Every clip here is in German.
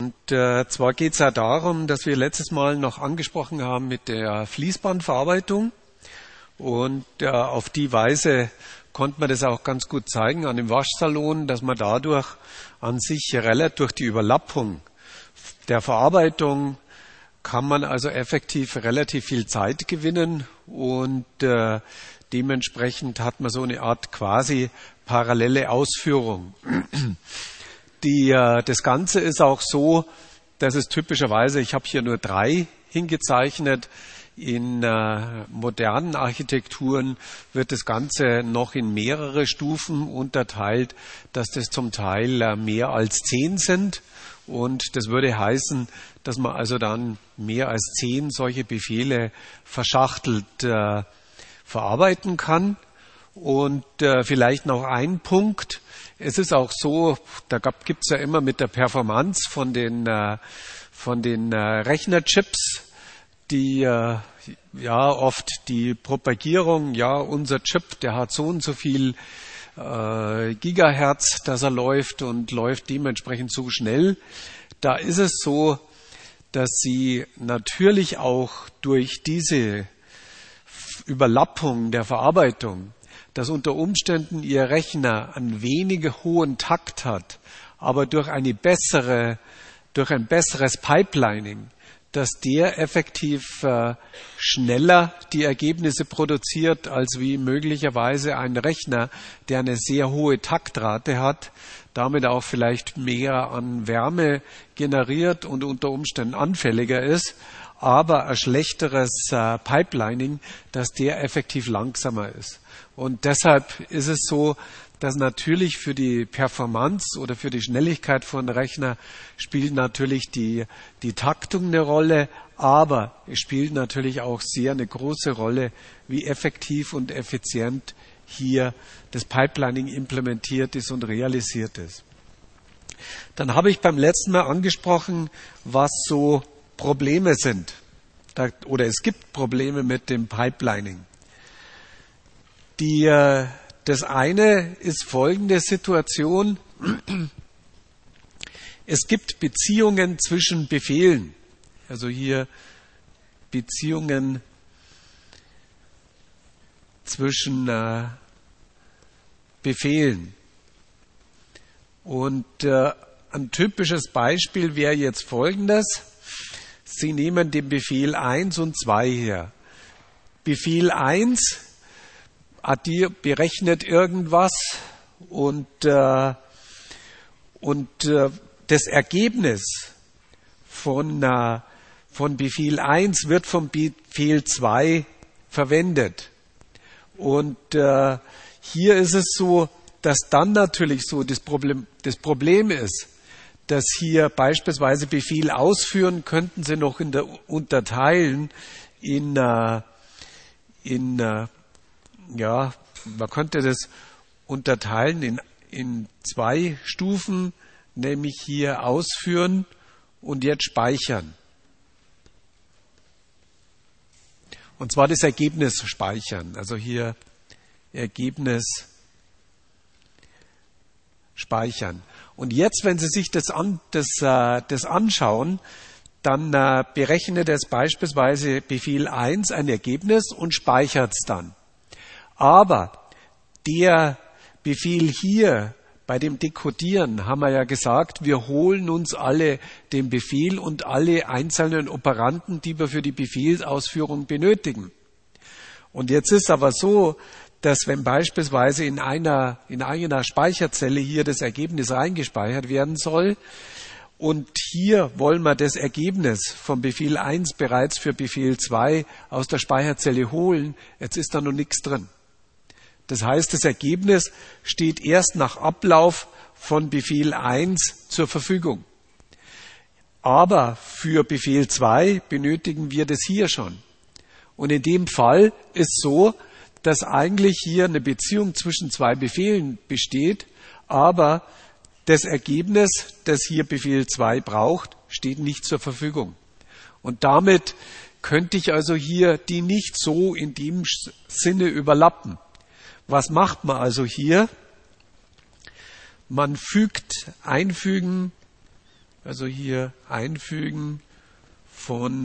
Zwar geht es ja darum, dass wir letztes Mal noch angesprochen haben mit der Fließbandverarbeitung. Und auf die Weise konnte man das auch ganz gut zeigen an dem Waschsalon, dass man dadurch an sich durch die Überlappung der Verarbeitung kann man also effektiv relativ viel Zeit gewinnen und dementsprechend hat man so eine Art quasi parallele Ausführung. Das Ganze ist auch so, dass es typischerweise, ich habe hier nur 3 hingezeichnet, in modernen Architekturen wird das Ganze noch in mehrere Stufen unterteilt, dass das zum Teil mehr als 10 sind. Und das würde heißen, dass man also dann mehr als 10 solche Befehle verschachtelt verarbeiten kann. Und vielleicht noch ein Punkt. Es ist auch so, da gibt es ja immer mit der Performance von den Rechnerchips, die oft die Propagierung, unser Chip, der hat so und so viel Gigahertz, dass er läuft und läuft dementsprechend so schnell. Da ist es so, dass Sie natürlich auch durch diese Überlappung der Verarbeitung, dass unter Umständen Ihr Rechner einen weniger hohen Takt hat, aber durch ein besseres Pipelining, dass der effektiv schneller die Ergebnisse produziert, als wie möglicherweise ein Rechner, der eine sehr hohe Taktrate hat, damit auch vielleicht mehr an Wärme generiert und unter Umständen anfälliger ist, aber ein schlechteres Pipelining, dass der effektiv langsamer ist. Und deshalb ist es so, dass natürlich für die Performance oder für die Schnelligkeit von Rechner spielt natürlich die Taktung eine Rolle, aber es spielt natürlich auch sehr eine große Rolle, wie effektiv und effizient hier das Pipelining implementiert ist und realisiert ist. Dann habe ich beim letzten Mal angesprochen, was so Probleme sind. Oder es gibt Probleme mit dem Pipelining. Das eine ist folgende Situation. Es gibt Beziehungen zwischen Befehlen. Also hier Beziehungen zwischen Befehlen. Und ein typisches Beispiel wäre jetzt folgendes. Sie nehmen den Befehl 1 und 2 her. Befehl 1 berechnet irgendwas und das Ergebnis von Befehl 1 wird vom Befehl 2 verwendet. Und hier ist es so, dass dann natürlich so das Problem ist, dass hier beispielsweise Befehl ausführen, könnten Sie noch unterteilen man könnte das unterteilen in 2 Stufen, nämlich hier ausführen und jetzt speichern. Und zwar das Ergebnis speichern. Also hier Ergebnis speichern. Und jetzt, wenn Sie sich das anschauen, dann berechnet es beispielsweise Befehl 1 ein Ergebnis und speichert es dann. Aber der Befehl hier bei dem Dekodieren haben wir ja gesagt, wir holen uns alle den Befehl und alle einzelnen Operanten, die wir für die Befehlsausführung benötigen. Und jetzt ist aber so, dass wenn beispielsweise in einer Speicherzelle hier das Ergebnis reingespeichert werden soll und hier wollen wir das Ergebnis vom Befehl 1 bereits für Befehl 2 aus der Speicherzelle holen, jetzt ist da noch nichts drin. Das heißt, das Ergebnis steht erst nach Ablauf von Befehl 1 zur Verfügung. Aber für Befehl 2 benötigen wir das hier schon. Und in dem Fall ist so, dass eigentlich hier eine Beziehung zwischen 2 Befehlen besteht, aber das Ergebnis, das hier Befehl 2 braucht, steht nicht zur Verfügung. Und damit könnte ich also hier die nicht so in dem Sinne überlappen. Was macht man also hier? Man einfügen also hier Einfügen von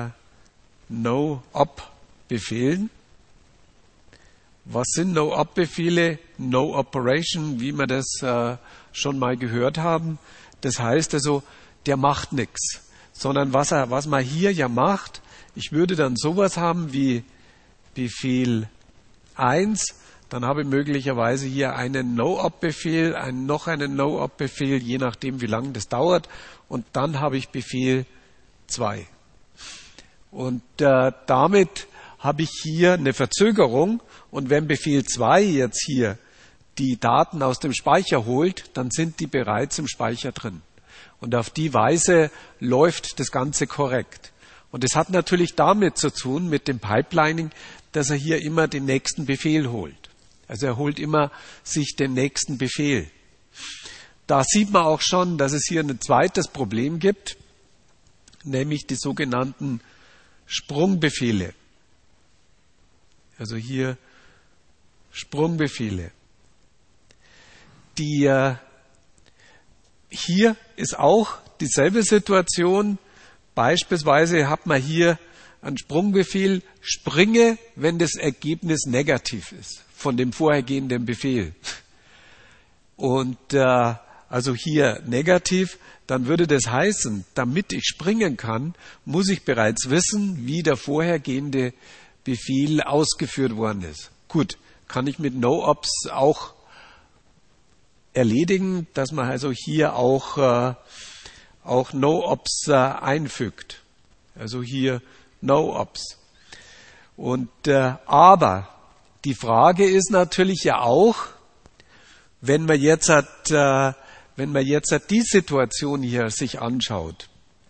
No-Op-Befehlen. Was sind No-Op-Befehle? No-Operation, wie wir das schon mal gehört haben. Das heißt also, der macht nichts, sondern was man hier ja macht, ich würde dann sowas haben wie Befehl 1, dann habe ich möglicherweise hier einen No-Op-Befehl, noch einen No-Op-Befehl, je nachdem wie lange das dauert, und dann habe ich Befehl 2. Und damit habe ich hier eine Verzögerung, und wenn Befehl 2 jetzt hier die Daten aus dem Speicher holt, dann sind die bereits im Speicher drin. Und auf die Weise läuft das Ganze korrekt. Und es hat natürlich damit zu tun, mit dem Pipelining, dass er hier immer den nächsten Befehl holt. Also er holt immer sich den nächsten Befehl. Da sieht man auch schon, dass es hier ein zweites Problem gibt, nämlich die sogenannten Sprungbefehle. Also hier Sprungbefehle. Hier ist auch dieselbe Situation. Beispielsweise hat man hier einen Sprungbefehl, springe, wenn das Ergebnis negativ ist von dem vorhergehenden Befehl. Und also hier negativ, dann würde das heißen, damit ich springen kann, muss ich bereits wissen, wie der vorhergehende Befehl ausgeführt worden ist. Gut, kann ich mit No-Ops auch erledigen, dass man also hier auch No-Ops einfügt. Also hier No-Ops. Und aber die Frage ist natürlich ja auch, wenn man jetzt die Situation hier sich anschaut,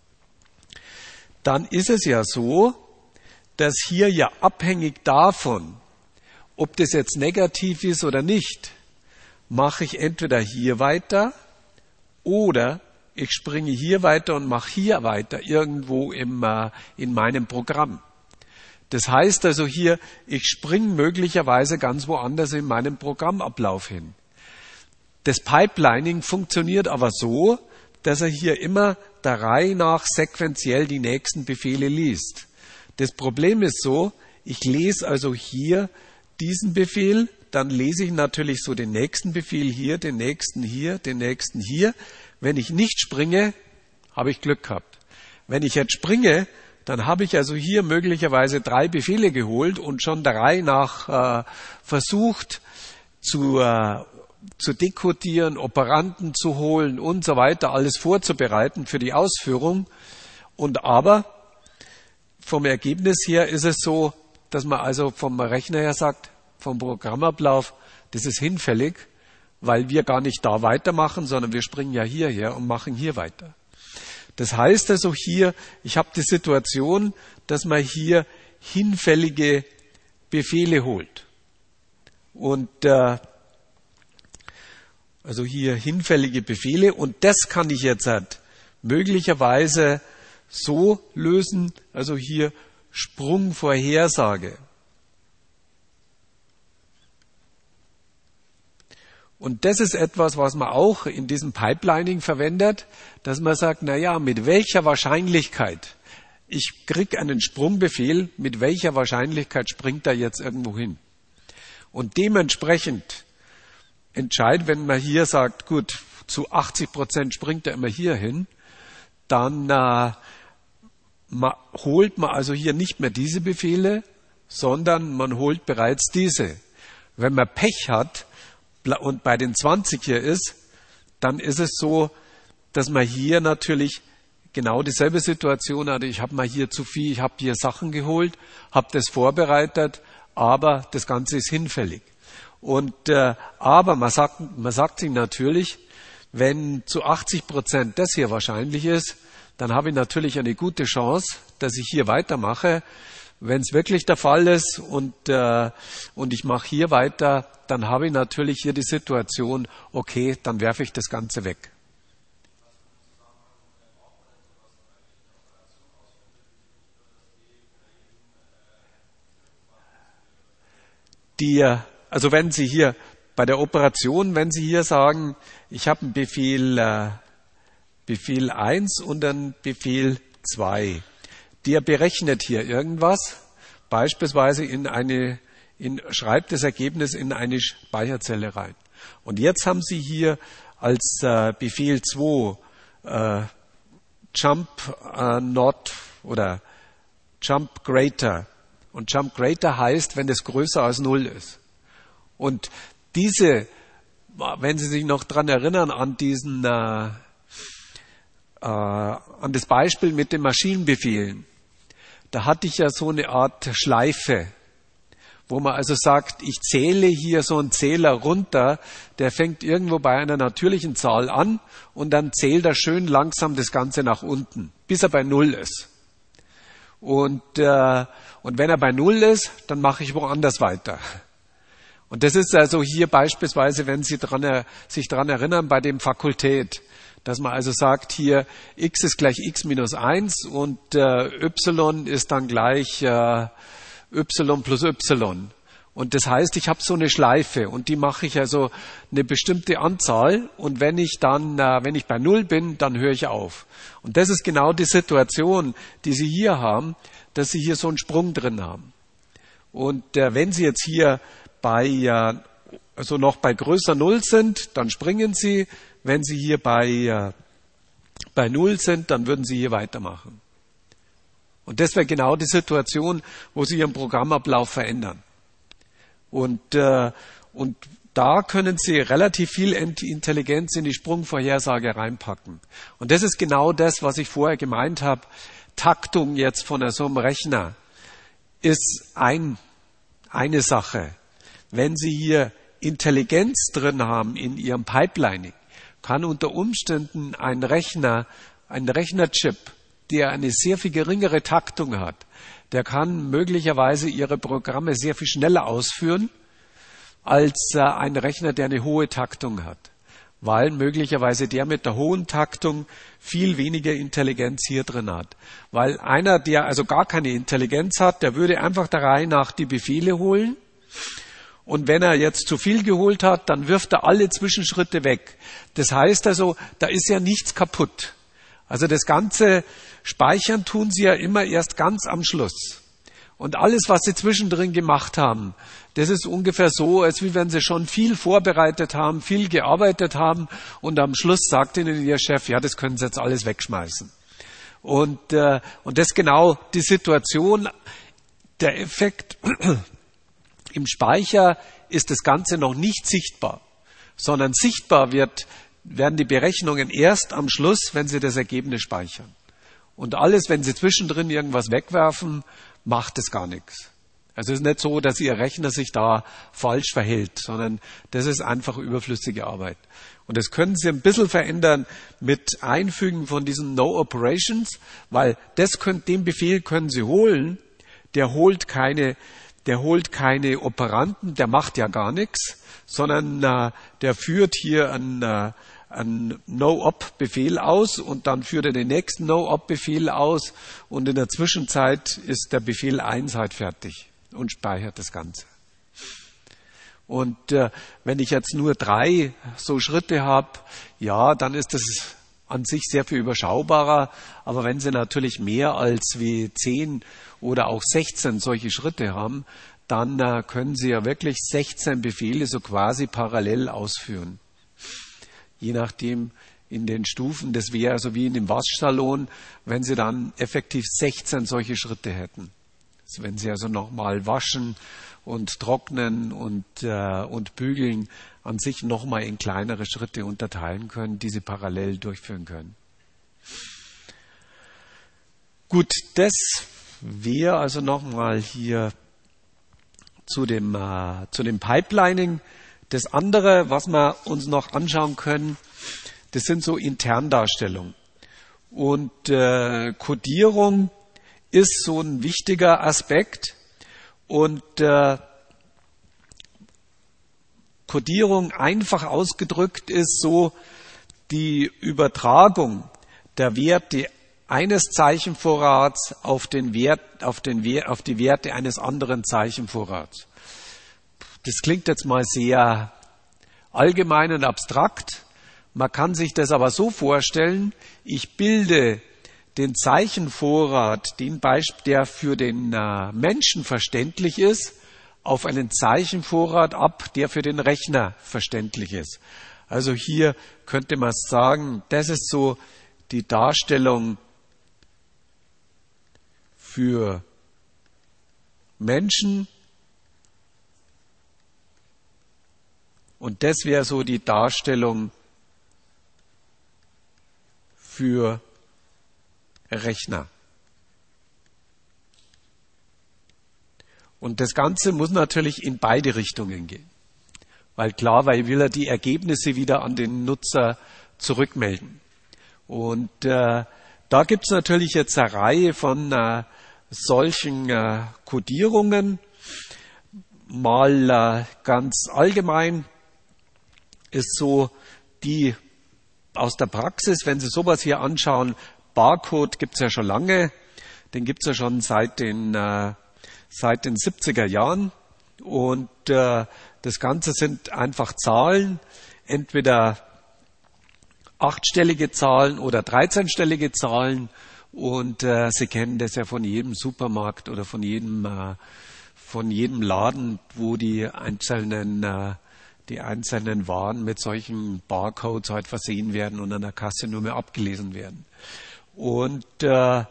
dann ist es ja so, dass hier ja abhängig davon, ob das jetzt negativ ist oder nicht, mache ich entweder hier weiter oder ich springe hier weiter und mache hier weiter, irgendwo in meinem Programm. Das heißt also hier, ich springe möglicherweise ganz woanders in meinem Programmablauf hin. Das Pipelining funktioniert aber so, dass er hier immer der Reihe nach sequenziell die nächsten Befehle liest. Das Problem ist so, ich lese also hier diesen Befehl, dann lese ich natürlich so den nächsten Befehl hier, den nächsten hier, den nächsten hier. Wenn ich nicht springe, habe ich Glück gehabt. Wenn ich jetzt springe, dann habe ich also hier möglicherweise 3 Befehle geholt und schon der Reihe nach versucht zu dekodieren, Operanten zu holen und so weiter, alles vorzubereiten für die Ausführung. Und aber vom Ergebnis her ist es so, dass man also vom Rechner her sagt, vom Programmablauf, das ist hinfällig, weil wir gar nicht da weitermachen, sondern wir springen ja hierher und machen hier weiter. Das heißt also hier, ich habe die Situation, dass man hier hinfällige Befehle holt. Und also hier hinfällige Befehle, und das kann ich jetzt halt möglicherweise so lösen, also hier Sprungvorhersage. Und das ist etwas, was man auch in diesem Pipelining verwendet, dass man sagt, mit welcher Wahrscheinlichkeit, ich kriege einen Sprungbefehl, mit welcher Wahrscheinlichkeit springt er jetzt irgendwo hin. Und dementsprechend entscheidet, wenn man hier sagt, gut, zu 80% springt er immer hier hin, dann holt man also hier nicht mehr diese Befehle, sondern man holt bereits diese. Wenn man Pech hat und bei den 20 hier ist, dann ist es so, dass man hier natürlich genau dieselbe Situation hat. Ich habe mal hier zu viel, ich habe hier Sachen geholt, habe das vorbereitet, aber das Ganze ist hinfällig. Und aber man sagt sich natürlich, wenn zu 80% das hier wahrscheinlich ist, dann habe ich natürlich eine gute Chance, dass ich hier weitermache. Wenn es wirklich der Fall ist und ich mache hier weiter, dann habe ich natürlich hier die Situation, okay, dann werfe ich das Ganze weg. Also wenn Sie hier bei der Operation, wenn Sie hier sagen, ich habe einen Befehl Befehl 1 und dann Befehl 2. Der berechnet hier irgendwas, beispielsweise schreibt das Ergebnis in eine Speicherzelle rein. Und jetzt haben Sie hier als Befehl 2 Jump Not oder Jump Greater. Und Jump Greater heißt, wenn es größer als 0 ist. Und wenn Sie sich noch dran erinnern an an das Beispiel mit den Maschinenbefehlen, da hatte ich ja so eine Art Schleife, wo man also sagt, ich zähle hier so einen Zähler runter, der fängt irgendwo bei einer natürlichen Zahl an und dann zählt er schön langsam das Ganze nach unten, bis er bei 0 ist. Und wenn er bei 0 ist, dann mache ich woanders weiter. Und das ist also hier beispielsweise, wenn Sie sich dran erinnern, bei dem Fakultät, dass man also sagt, hier x ist gleich x minus 1 und y ist dann gleich y plus y. Und das heißt, ich habe so eine Schleife und die mache ich also eine bestimmte Anzahl und wenn ich bei 0 bin, dann höre ich auf. Und das ist genau die Situation, die Sie hier haben, dass Sie hier so einen Sprung drin haben. Und wenn Sie jetzt hier noch bei größer 0 sind, dann springen Sie. Wenn Sie hier bei 0 sind, dann würden Sie hier weitermachen. Und das wäre genau die Situation, wo Sie Ihren Programmablauf verändern. Und da können Sie relativ viel Intelligenz in die Sprungvorhersage reinpacken. Und das ist genau das, was ich vorher gemeint habe. Taktung jetzt von so einem Rechner ist eine Sache. Wenn Sie hier Intelligenz drin haben in Ihrem Pipelining, kann unter Umständen ein Rechnerchip, der eine sehr viel geringere Taktung hat, der kann möglicherweise Ihre Programme sehr viel schneller ausführen als ein Rechner, der eine hohe Taktung hat. Weil möglicherweise der mit der hohen Taktung viel weniger Intelligenz hier drin hat. Weil einer, der also gar keine Intelligenz hat, der würde einfach der Reihe nach die Befehle holen. Und wenn er jetzt zu viel geholt hat, dann wirft er alle Zwischenschritte weg. Das heißt also, da ist ja nichts kaputt. Also das ganze Speichern tun Sie ja immer erst ganz am Schluss. Und alles, was Sie zwischendrin gemacht haben, das ist ungefähr so, als wie wenn Sie schon viel vorbereitet haben, viel gearbeitet haben und am Schluss sagt Ihnen Ihr Chef, ja, das können Sie jetzt alles wegschmeißen. Und das ist genau die Situation, der Effekt. Im Speicher ist das Ganze noch nicht sichtbar, sondern sichtbar werden die Berechnungen erst am Schluss, wenn Sie das Ergebnis speichern. Und alles, wenn Sie zwischendrin irgendwas wegwerfen, macht es gar nichts. Also es ist nicht so, dass Ihr Rechner sich da falsch verhält, sondern das ist einfach überflüssige Arbeit. Und das können Sie ein bisschen verändern mit Einfügen von diesen No Operations, weil den Befehl können Sie holen, der holt keine Operanten, der macht ja gar nichts, sondern der führt hier einen No-Op-Befehl aus und dann führt er den nächsten No-Op-Befehl aus und in der Zwischenzeit ist der Befehl 1 halt fertig und speichert das Ganze. Und wenn ich jetzt nur 3 so Schritte habe, ja, dann ist das an sich sehr viel überschaubarer. Aber wenn Sie natürlich mehr als wie 10 oder auch 16 solche Schritte haben, dann können Sie ja wirklich 16 Befehle so quasi parallel ausführen. Je nachdem in den Stufen, das wäre also wie in dem Waschsalon, wenn Sie dann effektiv 16 solche Schritte hätten. Also wenn Sie also nochmal waschen und trocknen und bügeln, an sich nochmal in kleinere Schritte unterteilen können, die Sie parallel durchführen können. Gut, das wäre also nochmal hier zu dem Pipelining. Das andere, was wir uns noch anschauen können, das sind so Interndarstellungen. Und Codierung ist so ein wichtiger Aspekt. Und Codierung einfach ausgedrückt ist so die Übertragung der Werte eines Zeichenvorrats auf die Werte eines anderen Zeichenvorrats. Das klingt jetzt mal sehr allgemein und abstrakt. Man kann sich das aber so vorstellen, ich bilde den Zeichenvorrat, der für den Menschen verständlich ist, auf einen Zeichenvorrat ab, der für den Rechner verständlich ist. Also hier könnte man sagen, das ist so die Darstellung für Menschen und das wäre so die Darstellung für Rechner. Und das Ganze muss natürlich in beide Richtungen gehen. Weil will er die Ergebnisse wieder an den Nutzer zurückmelden. Und da gibt es natürlich jetzt eine Reihe von solchen Codierungen. Mal ganz allgemein ist so die aus der Praxis, wenn Sie sowas hier anschauen, Barcode gibt es ja schon lange, den gibt es ja schon seit den 70er Jahren und das Ganze sind einfach Zahlen, entweder 8-stellige Zahlen oder 13-stellige Zahlen und Sie kennen das ja von jedem Supermarkt oder von jedem Laden, wo die einzelnen Waren mit solchen Barcodes halt versehen werden und an der Kasse nur mehr abgelesen werden. Und das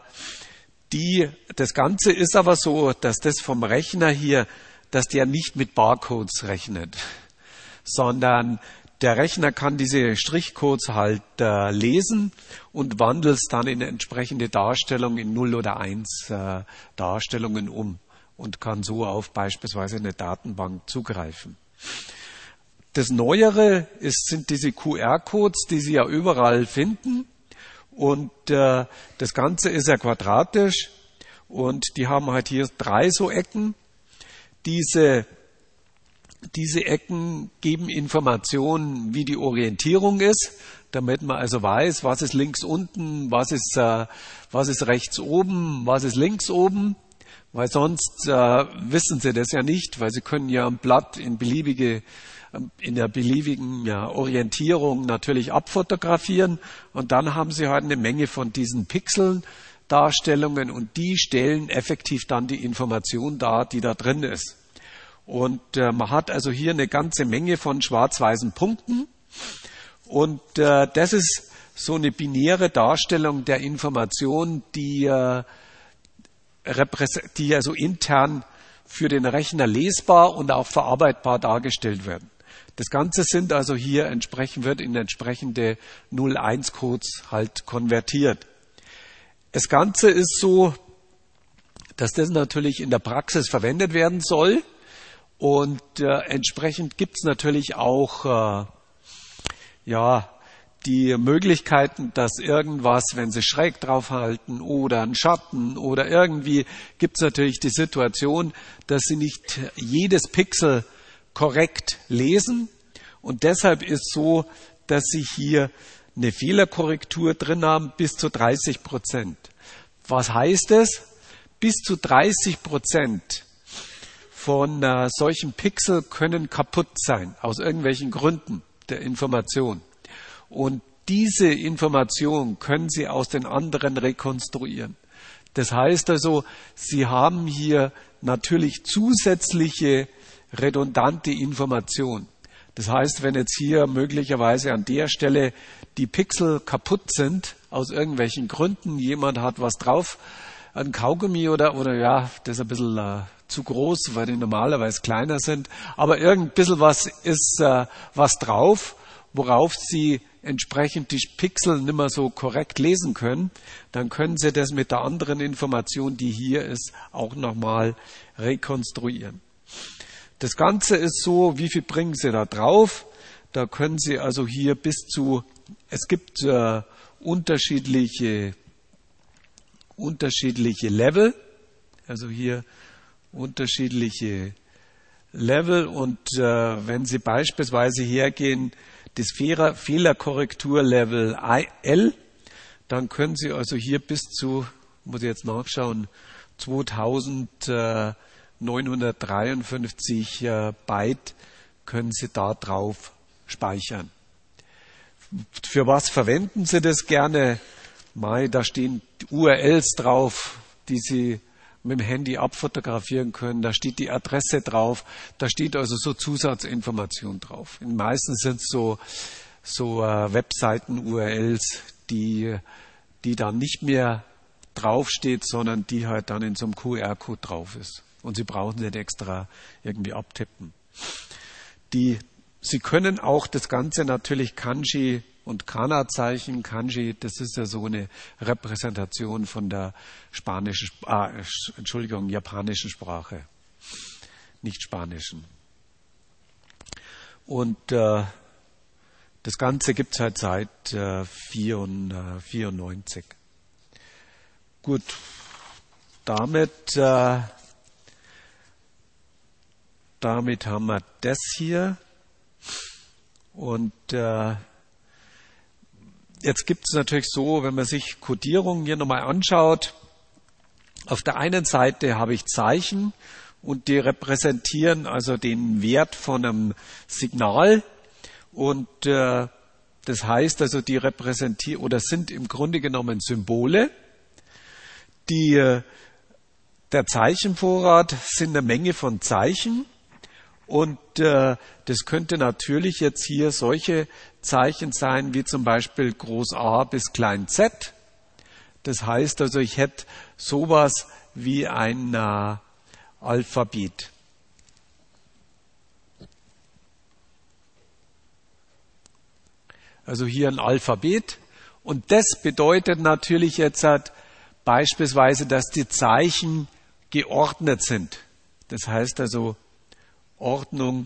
Ganze ist aber so, dass das vom Rechner hier, dass der nicht mit Barcodes rechnet, sondern der Rechner kann diese Strichcodes halt lesen und wandelt es dann in entsprechende Darstellungen in 0 oder 1 Darstellungen um und kann so auf beispielsweise eine Datenbank zugreifen. Das Neuere sind diese QR-Codes, die Sie ja überall finden. Und das Ganze ist ja quadratisch und die haben halt hier 3 so Ecken. Diese Ecken geben Informationen, wie die Orientierung ist, damit man also weiß, was ist links unten, was ist rechts oben, was ist links oben. Weil sonst wissen Sie das ja nicht, weil Sie können ja am Blatt in der beliebigen Orientierung natürlich abfotografieren und dann haben Sie halt eine Menge von diesen Pixeldarstellungen und die stellen effektiv dann die Information dar, die da drin ist. Und man hat also hier eine ganze Menge von schwarz-weißen Punkten und das ist so eine binäre Darstellung der Information, die also intern für den Rechner lesbar und auch verarbeitbar dargestellt werden. Das Ganze wird in entsprechende 0-1-Codes halt konvertiert. Das Ganze ist so, dass das natürlich in der Praxis verwendet werden soll und entsprechend gibt es natürlich auch die Möglichkeiten, dass irgendwas, wenn Sie schräg draufhalten oder einen Schatten oder irgendwie, gibt es natürlich die Situation, dass Sie nicht jedes Pixel korrekt lesen. Und deshalb ist so, dass Sie hier eine Fehlerkorrektur drin haben bis zu 30%. Was heißt es? Bis zu 30% von solchen Pixel können kaputt sein, aus irgendwelchen Gründen der Information. Und diese Information können Sie aus den anderen rekonstruieren. Das heißt also, Sie haben hier natürlich zusätzliche redundante Information. Das heißt, wenn jetzt hier möglicherweise an der Stelle die Pixel kaputt sind, aus irgendwelchen Gründen, jemand hat was drauf, ein Kaugummi oder das ist ein bisschen zu groß, weil die normalerweise kleiner sind, aber irgend bisschen was ist was drauf, worauf Sie entsprechend die Pixel nicht mehr so korrekt lesen können, dann können Sie das mit der anderen Information, die hier ist, auch nochmal rekonstruieren. Das Ganze ist so, wie viel bringen Sie da drauf? Da können Sie also hier es gibt unterschiedliche Level, also hier unterschiedliche Level und wenn Sie beispielsweise hergehen, das Fehlerkorrekturlevel L, dann können Sie also hier bis zu, muss ich jetzt nachschauen, 2953 Byte können Sie da drauf speichern. Für was verwenden Sie das gerne? Da stehen URLs drauf, die Sie mit dem Handy abfotografieren können. Da steht die Adresse drauf. Da steht also so Zusatzinformation drauf. Meistens sind es so Webseiten-URLs, die dann nicht mehr draufsteht, sondern die halt dann in so einem QR-Code drauf ist. Und Sie brauchen nicht extra irgendwie abtippen. Sie können auch das Ganze natürlich Kanji und Kana-Zeichen. Kanji, das ist ja so eine Repräsentation von der japanischen Sprache, nicht spanischen. Und das Ganze gibt es halt seit 1994. Gut, damit haben wir das hier. Und jetzt gibt es natürlich so, wenn man sich Codierungen hier nochmal anschaut, auf der einen Seite habe ich Zeichen und die repräsentieren also den Wert von einem Signal und das heißt also, die repräsentieren oder sind im Grunde genommen Symbole. Der Zeichenvorrat sind eine Menge von Zeichen. Und das könnte natürlich jetzt hier solche Zeichen sein, wie zum Beispiel Groß A bis Klein Z. Das heißt also, ich hätte sowas wie ein Alphabet. Also hier ein Alphabet. Und das bedeutet natürlich jetzt beispielsweise, dass die Zeichen geordnet sind. Das heißt also, Ordnung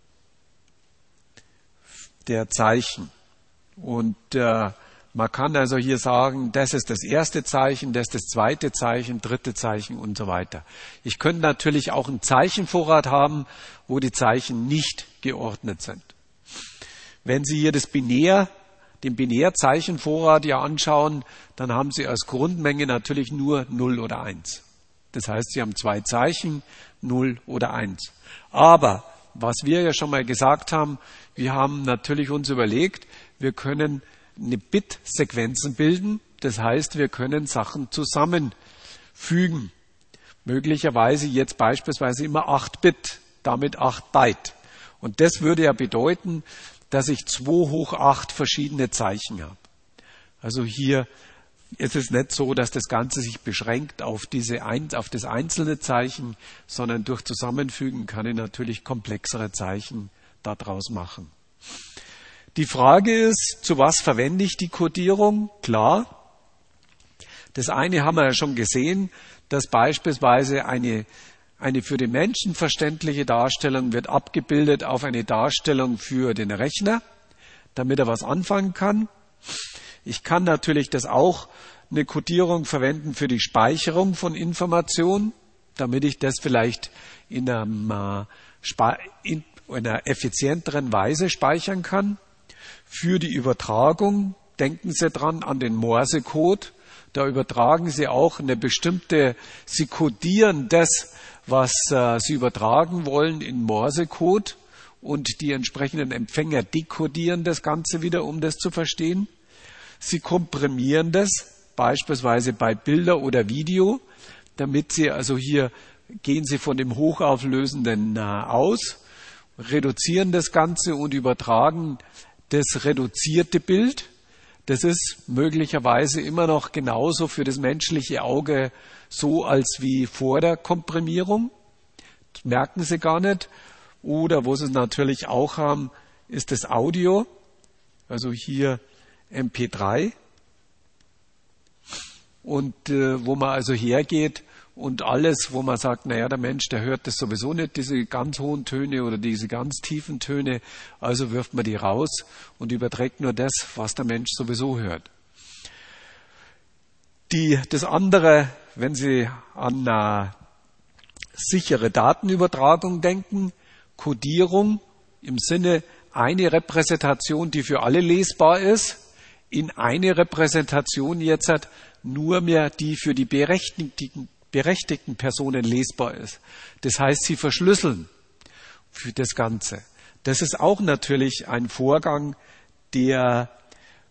der Zeichen. Und man kann also hier sagen, das ist das erste Zeichen, das ist das zweite Zeichen, dritte Zeichen und so weiter. Ich könnte natürlich auch einen Zeichenvorrat haben, wo die Zeichen nicht geordnet sind. Wenn Sie hier den Binärzeichenvorrat ja anschauen, dann haben Sie als Grundmenge natürlich nur 0 oder 1. Das heißt, Sie haben zwei Zeichen, 0 oder 1. Aber, was wir ja schon mal gesagt haben, wir haben natürlich uns überlegt, wir können eine Bit-Sequenzen bilden. Das heißt, wir können Sachen zusammenfügen. Möglicherweise jetzt beispielsweise immer 8 Bit, damit 8 Byte. Und das würde ja bedeuten, dass ich 2 hoch 8 verschiedene Zeichen habe. Also hier ist es nicht so, dass das Ganze sich beschränkt auf das einzelne Zeichen, sondern durch Zusammenfügen kann ich natürlich komplexere Zeichen daraus machen. Die Frage ist, zu was verwende ich die Codierung? Klar, das eine haben wir ja schon gesehen, dass beispielsweise eine für den Menschen verständliche Darstellung wird abgebildet auf eine Darstellung für den Rechner, damit er was anfangen kann. Ich kann natürlich eine Codierung verwenden für die Speicherung von Informationen, damit ich das vielleicht in einer effizienteren Weise speichern kann. Für die Übertragung denken Sie dran an den Morsecode. Da übertragen Sie auch Sie codieren das, was Sie übertragen wollen, in Morsecode und die entsprechenden Empfänger dekodieren das Ganze wieder, um das zu verstehen. Sie komprimieren das, beispielsweise bei Bilder oder Video, damit Sie gehen Sie von dem Hochauflösenden aus, reduzieren das Ganze und übertragen das reduzierte Bild. Das ist möglicherweise immer noch genauso für das menschliche Auge so als wie vor der Komprimierung. Das merken Sie gar nicht. Oder wo Sie es natürlich auch haben, ist das Audio. Also hier MP3. Und wo man also hergeht und alles, wo man sagt, naja, der Mensch, der hört das sowieso nicht, diese ganz hohen Töne oder diese ganz tiefen Töne, also wirft man die raus und überträgt nur das, was der Mensch sowieso hört. Das andere, wenn Sie an sichere Datenübertragung denken, Codierung im Sinne eine Repräsentation, die für alle lesbar ist, in eine Repräsentation jetzt nur mehr die für die berechtigten Personen lesbar ist. Das heißt, Sie verschlüsseln für das Ganze. Das ist auch natürlich ein Vorgang, der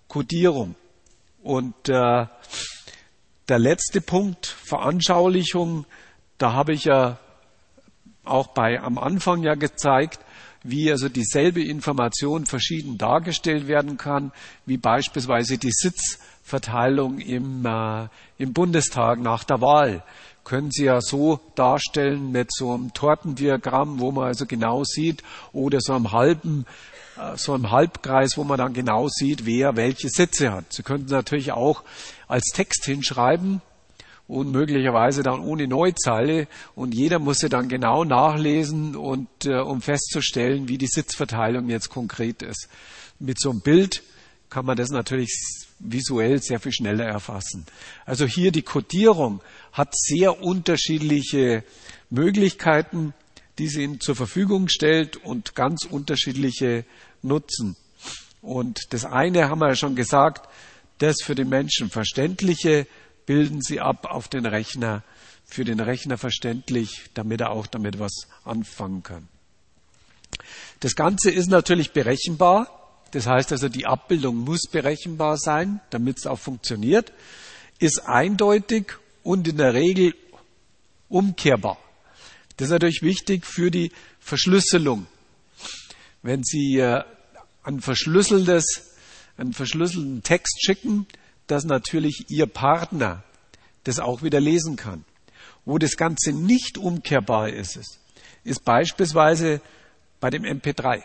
Codierung. Und der letzte Punkt, Veranschaulichung, da habe ich ja auch am Anfang ja gezeigt, wie also dieselbe Information verschieden dargestellt werden kann, wie beispielsweise die Sitzverteilung im Bundestag nach der Wahl. Können Sie ja so darstellen mit so einem Tortendiagramm, wo man also genau sieht, oder so einem Halbkreis, wo man dann genau sieht, wer welche Sitze hat. Sie könnten natürlich auch als Text hinschreiben und möglicherweise dann ohne Neuzeile, und jeder muss sie dann genau nachlesen, und um festzustellen, wie die Sitzverteilung jetzt konkret ist. Mit so einem Bild kann man das natürlich visuell sehr viel schneller erfassen. Also hier die Codierung hat sehr unterschiedliche Möglichkeiten, die sie Ihnen zur Verfügung stellt, und ganz unterschiedliche Nutzen. Und das eine haben wir ja schon gesagt, das für den Menschen Verständliche bilden Sie ab auf den Rechner, für den Rechner verständlich, damit er auch damit was anfangen kann. Das Ganze ist natürlich berechenbar. Das heißt also, die Abbildung muss berechenbar sein, damit es auch funktioniert, ist eindeutig und in der Regel umkehrbar. Das ist natürlich wichtig für die Verschlüsselung. Wenn Sie einen verschlüsselten Text schicken, dass natürlich Ihr Partner das auch wieder lesen kann. Wo das Ganze nicht umkehrbar ist beispielsweise bei dem MP3.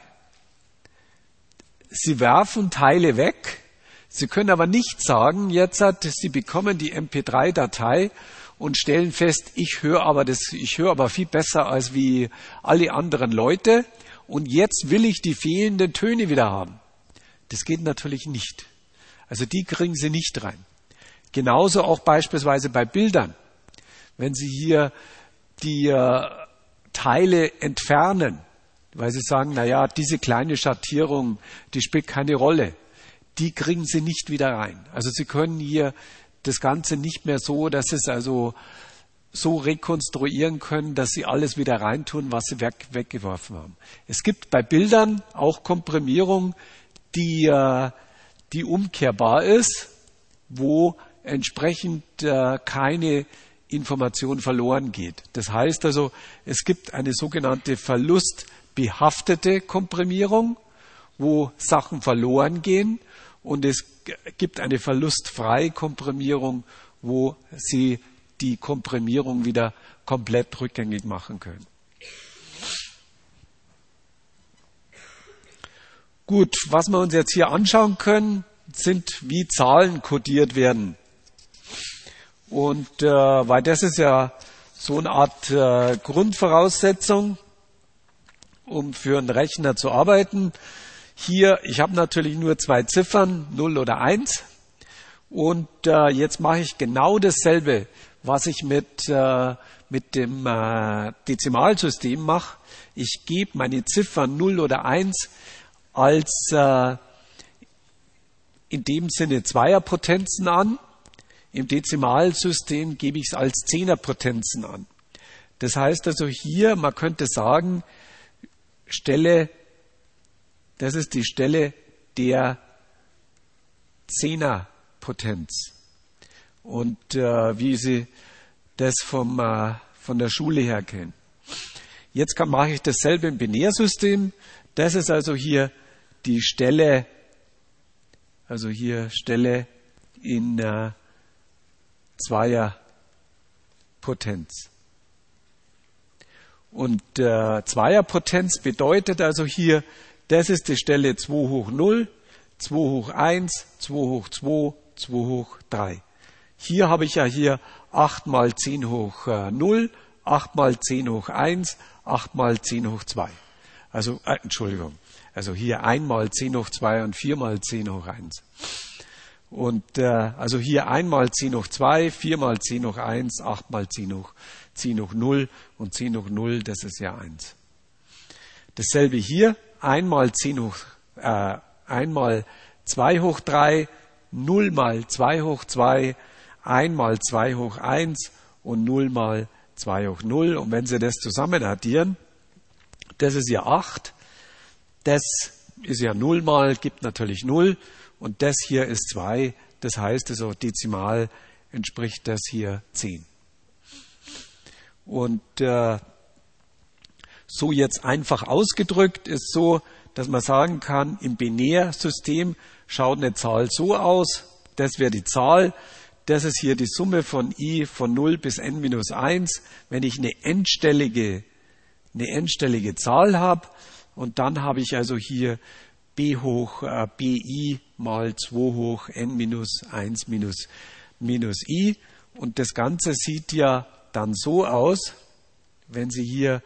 Sie werfen Teile weg, Sie können aber nicht sagen, Sie bekommen die MP3-Datei und stellen fest, ich höre aber viel besser als wie alle anderen Leute, und jetzt will ich die fehlenden Töne wieder haben. Das geht natürlich nicht. Also die kriegen Sie nicht rein. Genauso auch beispielsweise bei Bildern. Wenn Sie hier die Teile entfernen, weil Sie sagen, diese kleine Schattierung, die spielt keine Rolle, die kriegen Sie nicht wieder rein. Also Sie können hier das Ganze nicht mehr so, dass Sie es also so rekonstruieren können, dass Sie alles wieder reintun, was Sie weggeworfen haben. Es gibt bei Bildern auch Komprimierung, die umkehrbar ist, wo entsprechend keine Information verloren geht. Das heißt also, es gibt eine sogenannte verlustbehaftete Komprimierung, wo Sachen verloren gehen, und es gibt eine verlustfreie Komprimierung, wo Sie die Komprimierung wieder komplett rückgängig machen können. Gut, was wir uns jetzt hier anschauen können, sind, wie Zahlen kodiert werden. Und weil das ist ja so eine Art Grundvoraussetzung, um für einen Rechner zu arbeiten. Hier, ich habe natürlich nur 2 Ziffern, 0 oder 1. Und jetzt mache ich genau dasselbe, was ich mit dem Dezimalsystem mache. Ich gebe meine Ziffern 0 oder 1 als in dem Sinne Zweierpotenzen an. Im Dezimalsystem gebe ich es als Zehnerpotenzen an. Das heißt also hier, man könnte sagen, das ist die Stelle der Zehnerpotenz. Und wie Sie das von der Schule her kennen. Jetzt mache ich dasselbe im Binärsystem. Das ist also hier die Stelle, Stelle in Zweierpotenz. Und Zweierpotenz bedeutet also hier, das ist die Stelle 2 hoch 0, 2 hoch 1, 2 hoch 2, 2 hoch 3. Hier habe ich ja hier 8 mal 10 hoch 0, 8 mal 10 hoch 1, 8 mal 10 hoch 2. Also hier 1 mal 10 hoch 2 und 4 mal 10 hoch 1. Und also hier 1 mal 10 hoch 2, 4 mal 10 hoch 1, 8 mal 10 hoch 0 und 10 hoch 0, das ist ja 1. Dasselbe hier, 1 mal 2 hoch 3, 0 mal 2 hoch 2, 1 mal 2 hoch 1 und 0 mal 2 hoch 0. Und wenn Sie das zusammen addieren, das ist ja 8. Das ist ja 0 mal, gibt natürlich 0. und das hier ist 2. Das heißt also dezimal entspricht das hier 10. Und so jetzt einfach ausgedrückt ist so, dass man sagen kann, im Binärsystem schaut eine Zahl so aus, das wäre die Zahl, das ist hier die Summe von i von 0 bis n minus 1, wenn ich eine endstellige Zahl habe und dann habe ich also hier b hoch bi mal 2 hoch n minus 1 minus i und das Ganze sieht ja dann so aus, wenn Sie hier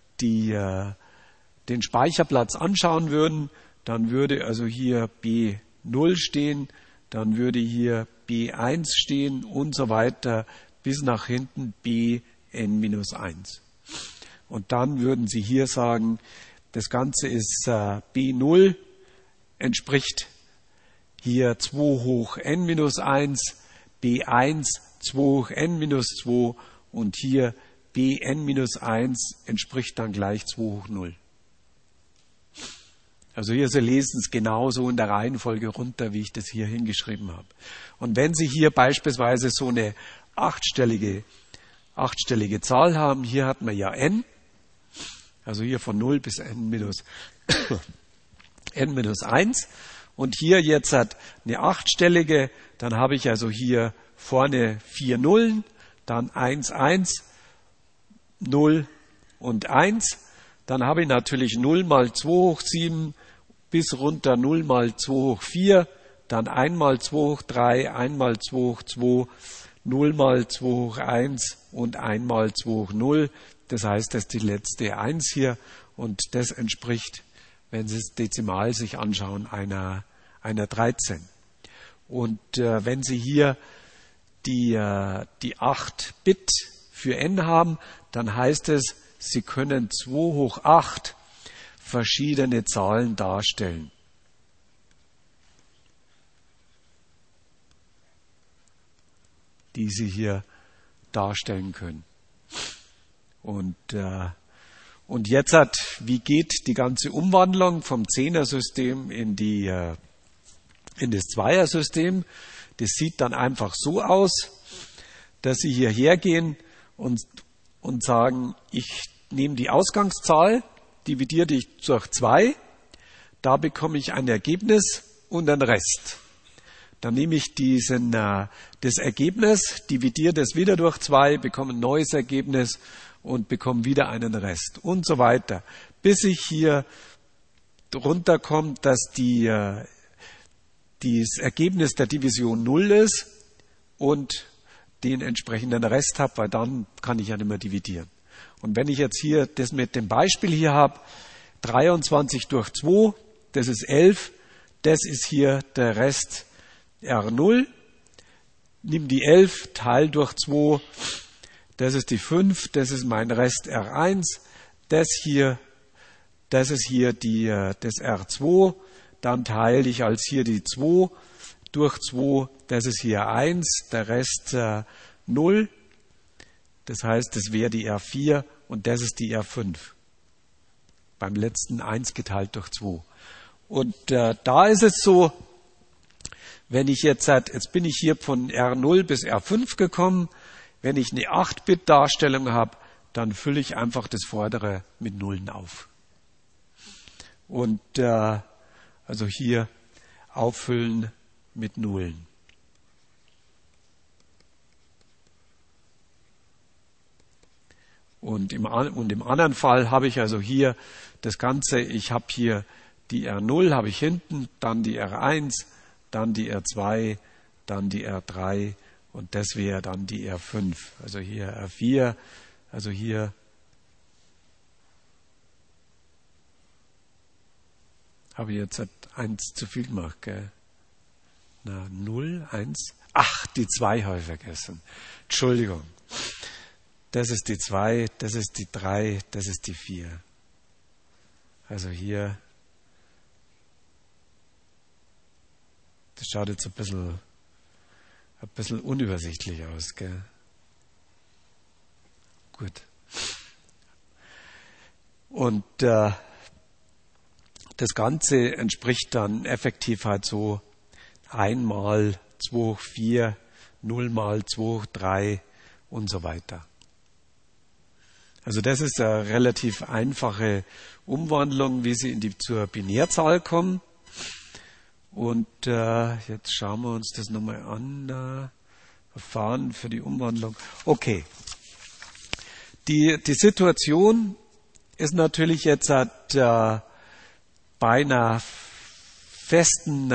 den Speicherplatz anschauen würden, dann würde also hier B0 stehen, dann würde hier B1 stehen und so weiter bis nach hinten Bn-1. Und dann würden Sie hier sagen, das Ganze ist B0, entspricht hier 2 hoch n minus 1, B1 2 hoch n minus 2 und hier Bn minus 1 entspricht dann gleich 2 hoch 0. Also hier, Sie lesen es genauso in der Reihenfolge runter, wie ich das hier hingeschrieben habe. Und wenn Sie hier beispielsweise so eine achtstellige Zahl haben, hier hat man ja n, also hier von 0 bis n minus 1 und hier jetzt hat eine achtstellige, dann habe ich also hier vorne 4 Nullen, dann 1, 1, 0 und 1. Dann habe ich natürlich 0 mal 2 hoch 7 bis runter 0 mal 2 hoch 4, dann 1 mal 2 hoch 3, 1 mal 2 hoch 2, 0 mal 2 hoch 1 und 1 mal 2 hoch 0. Das heißt, das ist die letzte 1 hier und das entspricht, wenn Sie das Dezimal sich anschauen, einer 13. Und wenn Sie hier die 8 Bit für n haben, dann heißt es, Sie können 2 hoch 8 verschiedene Zahlen darstellen. Die Sie hier darstellen können. Und jetzt wie geht die ganze Umwandlung vom 10er-System in das Zweier-System? Das sieht dann einfach so aus, dass Sie hierher gehen und sagen, ich nehme die Ausgangszahl, dividiere die durch 2, da bekomme ich ein Ergebnis und einen Rest. Dann nehme ich das Ergebnis, dividiere das wieder durch 2, bekomme ein neues Ergebnis und bekomme wieder einen Rest und so weiter, bis ich hier runterkommt, dass das Ergebnis der Division 0 ist und den entsprechenden Rest habe, weil dann kann ich ja nicht mehr dividieren. Und wenn ich jetzt hier das mit dem Beispiel hier habe, 23 durch 2, das ist 11, das ist hier der Rest R0, nimm die 11, teile durch 2, das ist die 5, das ist mein Rest R1, das ist hier das R2, dann teile ich als hier die 2 durch 2, das ist hier 1, der Rest 0, das heißt, das wäre die R4 und das ist die R5. Beim letzten 1 geteilt durch 2. Und da ist es so, wenn ich jetzt bin ich hier von R0 bis R5 gekommen, wenn ich eine 8-Bit-Darstellung habe, dann fülle ich einfach das vordere mit Nullen auf. Und also hier auffüllen mit Nullen. Und im anderen Fall habe ich also hier das Ganze, ich habe hier die R0 habe ich hinten, dann die R1, dann die R2, dann die R3 und das wäre dann die R5. Also hier R4, also hier habe ich jetzt 1 zu viel gemacht, gell? 0, 1, ach, die 2 habe ich vergessen. Entschuldigung. Das ist die 2, das ist die 3, das ist die 4. Also hier, das schaut jetzt ein bisschen unübersichtlich aus, gell? Gut. Und das Ganze entspricht dann effektiv halt so 1 mal 2 hoch 4, 0 mal 2 hoch 3 und so weiter. Also das ist eine relativ einfache Umwandlung, wie Sie zur Binärzahl kommen. Und jetzt schauen wir uns das nochmal an. Verfahren für die Umwandlung. Okay. Die Situation ist natürlich jetzt bei einer festen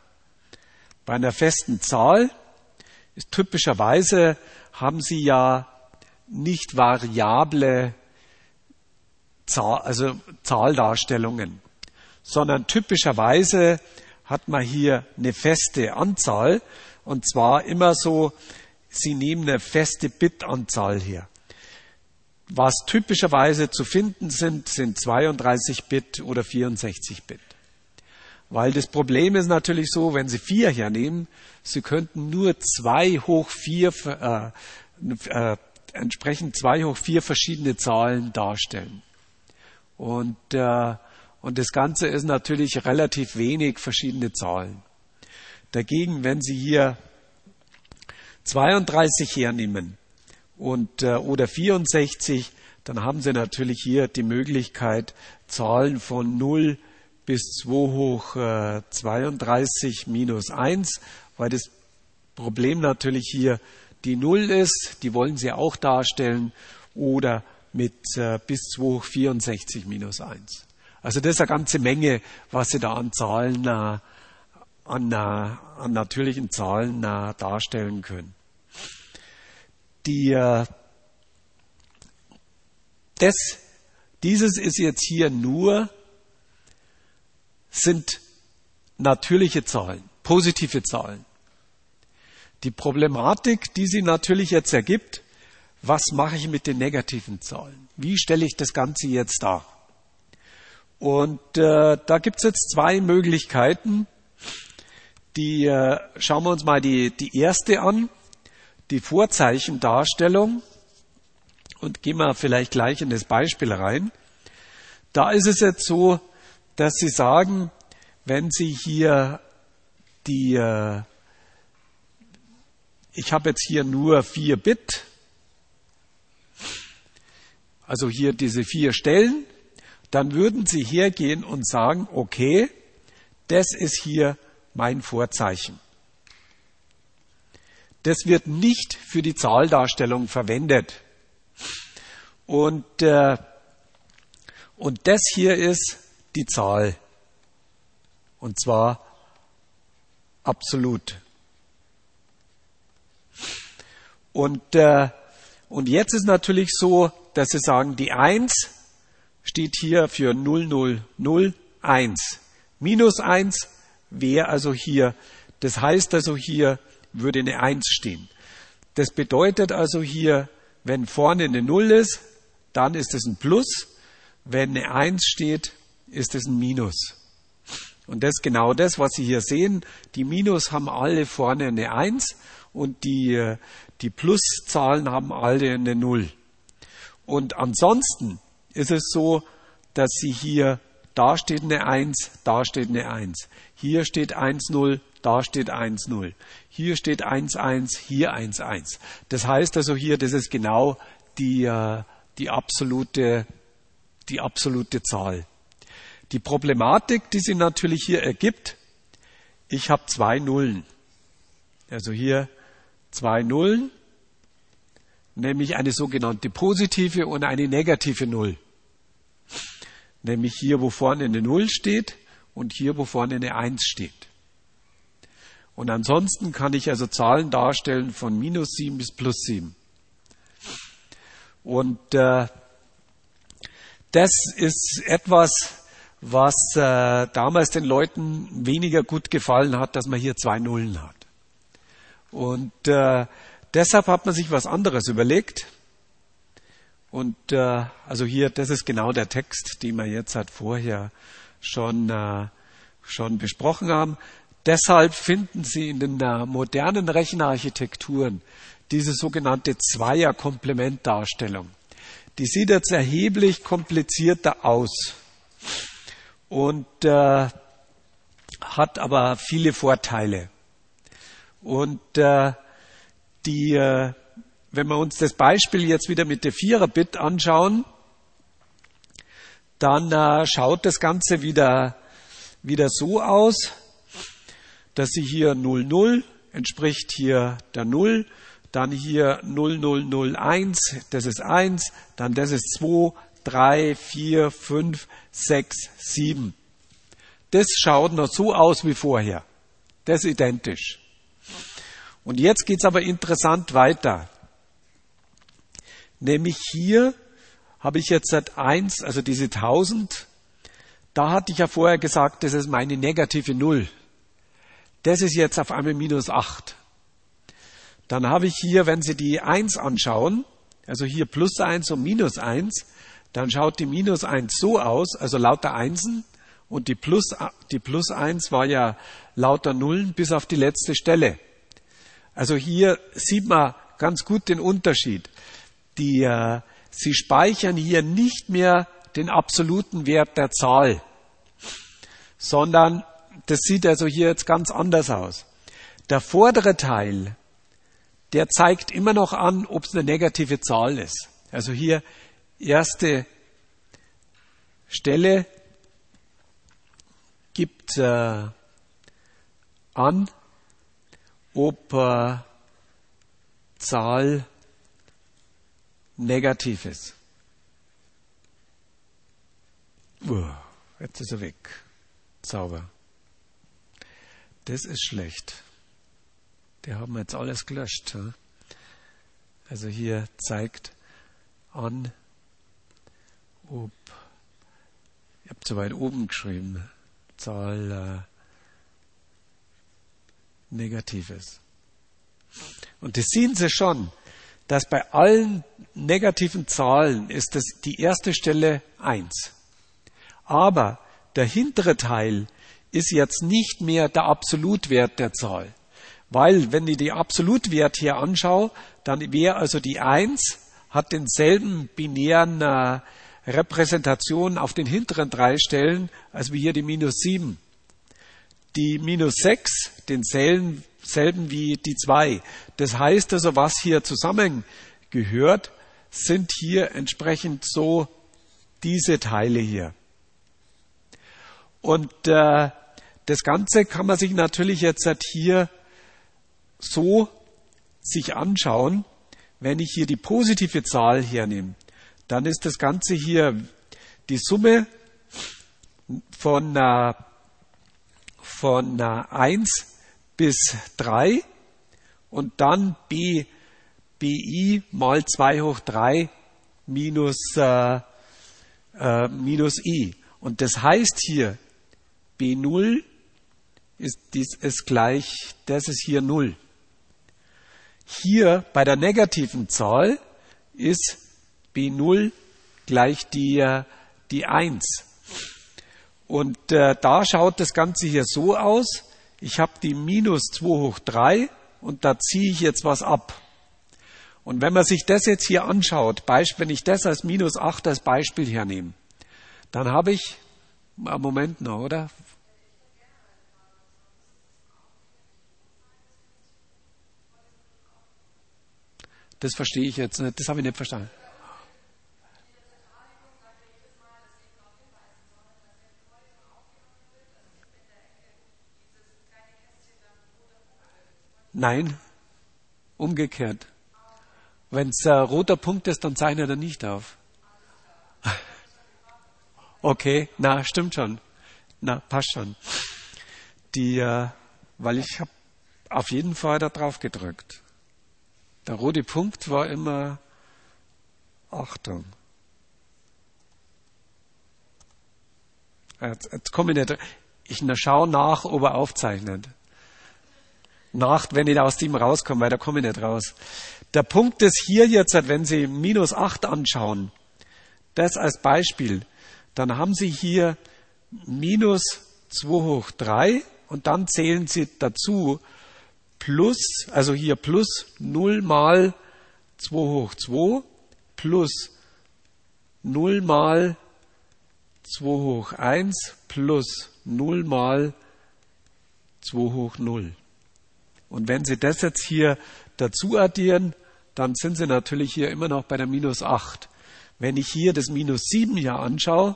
Zahl. Typischerweise haben Sie ja nicht variable Zahldarstellungen, sondern typischerweise hat man hier eine feste Anzahl, und zwar immer so, Sie nehmen eine feste Bitanzahl her. Was typischerweise zu finden sind 32 Bit oder 64 Bit. Weil das Problem ist natürlich so, wenn Sie 4 hernehmen, Sie könnten nur 2 hoch 4 entsprechend 2 hoch 4 verschiedene Zahlen darstellen. Und das Ganze ist natürlich relativ wenig verschiedene Zahlen. Dagegen, wenn Sie hier 32 hernehmen oder 64, dann haben Sie natürlich hier die Möglichkeit, Zahlen von 0 bis 2 hoch 32 minus 1, weil das Problem natürlich hier die 0 ist, die wollen Sie auch darstellen, oder mit bis 2 hoch 64 minus 1. Also das ist eine ganze Menge, was Sie da an Zahlen, an natürlichen Zahlen darstellen können. Dieses ist jetzt hier sind natürliche Zahlen, positive Zahlen. Die Problematik, die sie natürlich jetzt ergibt, was mache ich mit den negativen Zahlen? Wie stelle ich das Ganze jetzt dar? Und da gibt es jetzt 2 Möglichkeiten. Schauen wir uns mal die erste an, die Vorzeichendarstellung, und gehen wir vielleicht gleich in das Beispiel rein. Da ist es jetzt so, dass Sie sagen, wenn Sie hier ich habe jetzt hier nur 4 Bit, also hier diese 4 Stellen, dann würden Sie hergehen und sagen, okay, das ist hier mein Vorzeichen. Das wird nicht für die Zahldarstellung verwendet. Und das hier ist die Zahl. Und zwar absolut. Und jetzt ist natürlich so, dass Sie sagen, die 1 steht hier für 0001. Minus 1 wäre also hier, das heißt also hier würde eine 1 stehen. Das bedeutet also hier, wenn vorne eine 0 ist, dann ist es ein Plus. Wenn eine 1 steht, ist es ein Minus. Und das ist genau das, was Sie hier sehen. Die Minus haben alle vorne eine 1 und die Pluszahlen haben alle eine 0. Und ansonsten ist es so, dass Sie hier, da steht eine 1, da steht eine 1. Hier steht 1,0, da steht 1,0. Hier steht 1,1, hier 1,1. Das heißt also hier, das ist genau die absolute Zahl. Die Problematik, die sie natürlich hier ergibt, ich habe 2 Nullen. Also hier 2 Nullen, nämlich eine sogenannte positive und eine negative Null. Nämlich hier, wo vorne eine 0 steht und hier, wo vorne eine 1 steht. Und ansonsten kann ich also Zahlen darstellen von minus 7 bis plus 7. Und das ist etwas, was damals den Leuten weniger gut gefallen hat, dass man hier 2 Nullen hat. Und deshalb hat man sich was anderes überlegt. Und also hier, das ist genau der Text, den wir jetzt halt vorher schon besprochen haben. Deshalb finden Sie in den modernen Rechenarchitekturen diese sogenannte Zweier-Komplementdarstellung. Die sieht jetzt erheblich komplizierter aus und hat aber viele Vorteile. Und wenn wir uns das Beispiel jetzt wieder mit der 4er-Bit anschauen, dann schaut das Ganze wieder so aus, dass sie hier 00 entspricht hier der 0, dann hier 0001, das ist 1, dann das ist 2, 3, 4, 5, 6, 7. Das schaut noch so aus wie vorher. Das ist identisch. Und jetzt geht's aber interessant weiter. Nämlich hier habe ich jetzt seit 1, also diese 1000, da hatte ich ja vorher gesagt, das ist meine negative 0. Das ist jetzt auf einmal minus 8. Dann habe ich hier, wenn Sie die 1 anschauen, also hier plus 1 und minus 1, dann schaut die minus 1 so aus, also lauter Einsen, und die plus 1 war ja lauter Nullen bis auf die letzte Stelle. Also hier sieht man ganz gut den Unterschied. Sie speichern hier nicht mehr den absoluten Wert der Zahl, sondern das sieht also hier jetzt ganz anders aus. Der vordere Teil, der zeigt immer noch an, ob es eine negative Zahl ist. Also hier erste Stelle gibt an, ob Zahl negativ ist. Jetzt ist er weg. Sauber. Das ist schlecht. Die haben jetzt alles gelöscht. Also hier zeigt an, ob, ich habe zu weit oben geschrieben, Zahl negativ ist. Und das sehen Sie schon, dass bei allen negativen Zahlen ist das die erste Stelle 1. Aber der hintere Teil ist jetzt nicht mehr der Absolutwert der Zahl. Weil, wenn ich die Absolutwert hier anschaue, dann wäre also die 1, hat denselben binären Repräsentation auf den hinteren 3 Stellen, als wie hier die minus 7. Die minus 6, denselben wie die 2. Das heißt also, was hier zusammengehört, sind hier entsprechend so diese Teile hier. Und das Ganze kann man sich natürlich jetzt hier so sich anschauen. Wenn ich hier die positive Zahl hernehme, dann ist das Ganze hier die Summe von 1 bis 3 und dann BI mal 2 hoch 3 minus I. Und das heißt hier, B0 ist gleich, das ist hier 0. Hier bei der negativen Zahl ist B0 gleich die 1. Und da schaut das Ganze hier so aus. Ich habe die minus 2 hoch 3 und da ziehe ich jetzt was ab. Und wenn man sich das jetzt hier anschaut, wenn ich das als minus 8 als Beispiel hernehme, dann habe ich, Moment noch, oder? Das verstehe ich jetzt nicht, das habe ich nicht verstanden. Nein, umgekehrt. Wenn es roter Punkt ist, dann zeichnet er nicht auf. Okay, na, stimmt schon. Na, passt schon. Weil ich habe auf jeden Fall da drauf gedrückt. Der rote Punkt war immer Achtung. Jetzt komme ich nicht. Ich schaue nach, ob er aufzeichnet. Wenn ich aus dem rauskomme, weil da komme ich nicht raus. Der Punkt ist hier jetzt, wenn Sie minus 8 anschauen, das als Beispiel, dann haben Sie hier minus 2 hoch 3 und dann zählen Sie dazu plus, also hier plus 0 mal 2 hoch 2 plus 0 mal 2 hoch 1 plus 0 mal 2 hoch 0. Und wenn Sie das jetzt hier dazu addieren, dann sind Sie natürlich hier immer noch bei der minus 8. Wenn ich hier das minus 7 hier anschaue,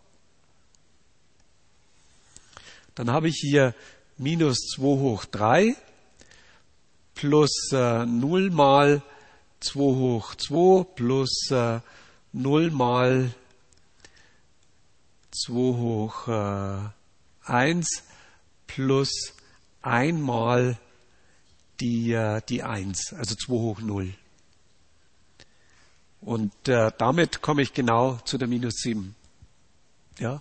dann habe ich hier minus 2 hoch 3 plus 0 mal 2 hoch 2 plus 0 mal 2 hoch 1 plus 1 mal die 1, also 2 hoch 0. Und damit komme ich genau zu der minus 7. Ja?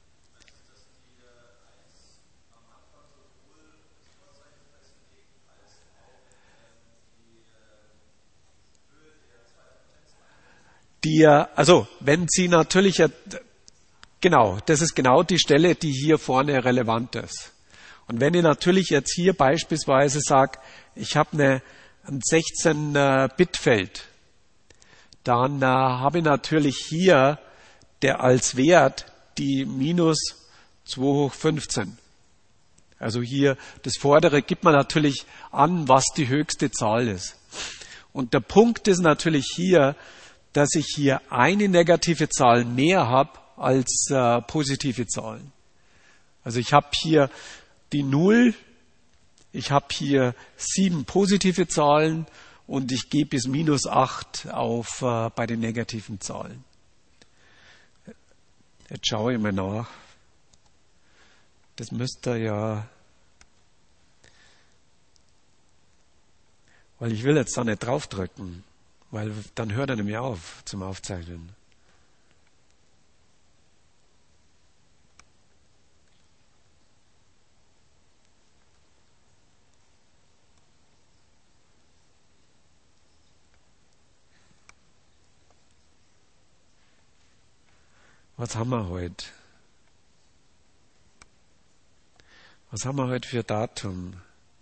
Also wenn Sie natürlich, genau, das ist genau die Stelle, die hier vorne relevant ist. Und wenn ich natürlich jetzt hier beispielsweise sage, ich habe ein 16-Bit-Feld, dann habe ich natürlich hier als Wert die minus 2 hoch 15. Also hier das vordere gibt man natürlich an, was die höchste Zahl ist. Und der Punkt ist natürlich hier, dass ich hier eine negative Zahl mehr habe als positive Zahlen. Also ich habe hier die 0, ich habe hier 7 positive Zahlen und ich gehe bis minus 8 bei den negativen Zahlen. Jetzt schaue ich mal nach. Das müsste ja, weil ich will jetzt da nicht draufdrücken. Weil dann hört er nämlich auf zum Aufzeichnen. Was haben wir heute? Was haben wir heute für Datum?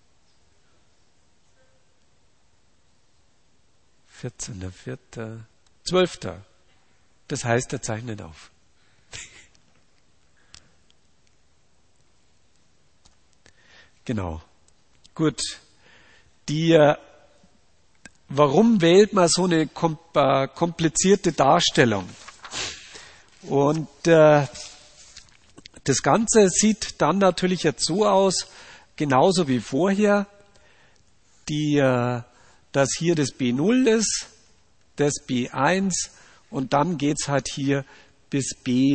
14.04. 12. Das heißt, er zeichnet auf. Genau. Gut. Warum wählt man so eine komplizierte Darstellung? Und das Ganze sieht dann natürlich jetzt so aus, genauso wie vorher, dass hier das B0 ist, das B1 und dann geht's halt hier bis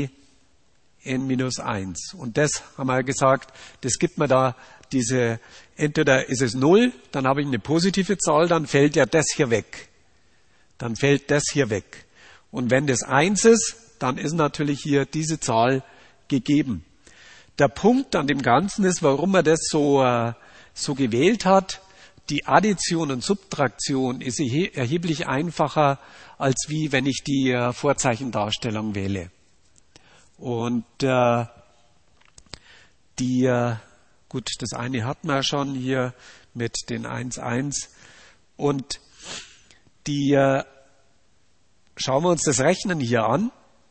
Bn-1. Und das haben wir gesagt, das gibt mir da entweder ist es 0, dann habe ich eine positive Zahl, dann fällt ja das hier weg. Dann fällt das hier weg. Und wenn das 1 ist, dann ist natürlich hier diese Zahl gegeben. Der Punkt an dem Ganzen ist, warum man das so gewählt hat, die Addition und Subtraktion ist erheblich einfacher, als wie wenn ich die Vorzeichendarstellung wähle. Und gut, das eine hatten wir schon hier mit den 1,1. Und schauen wir uns das Rechnen hier an,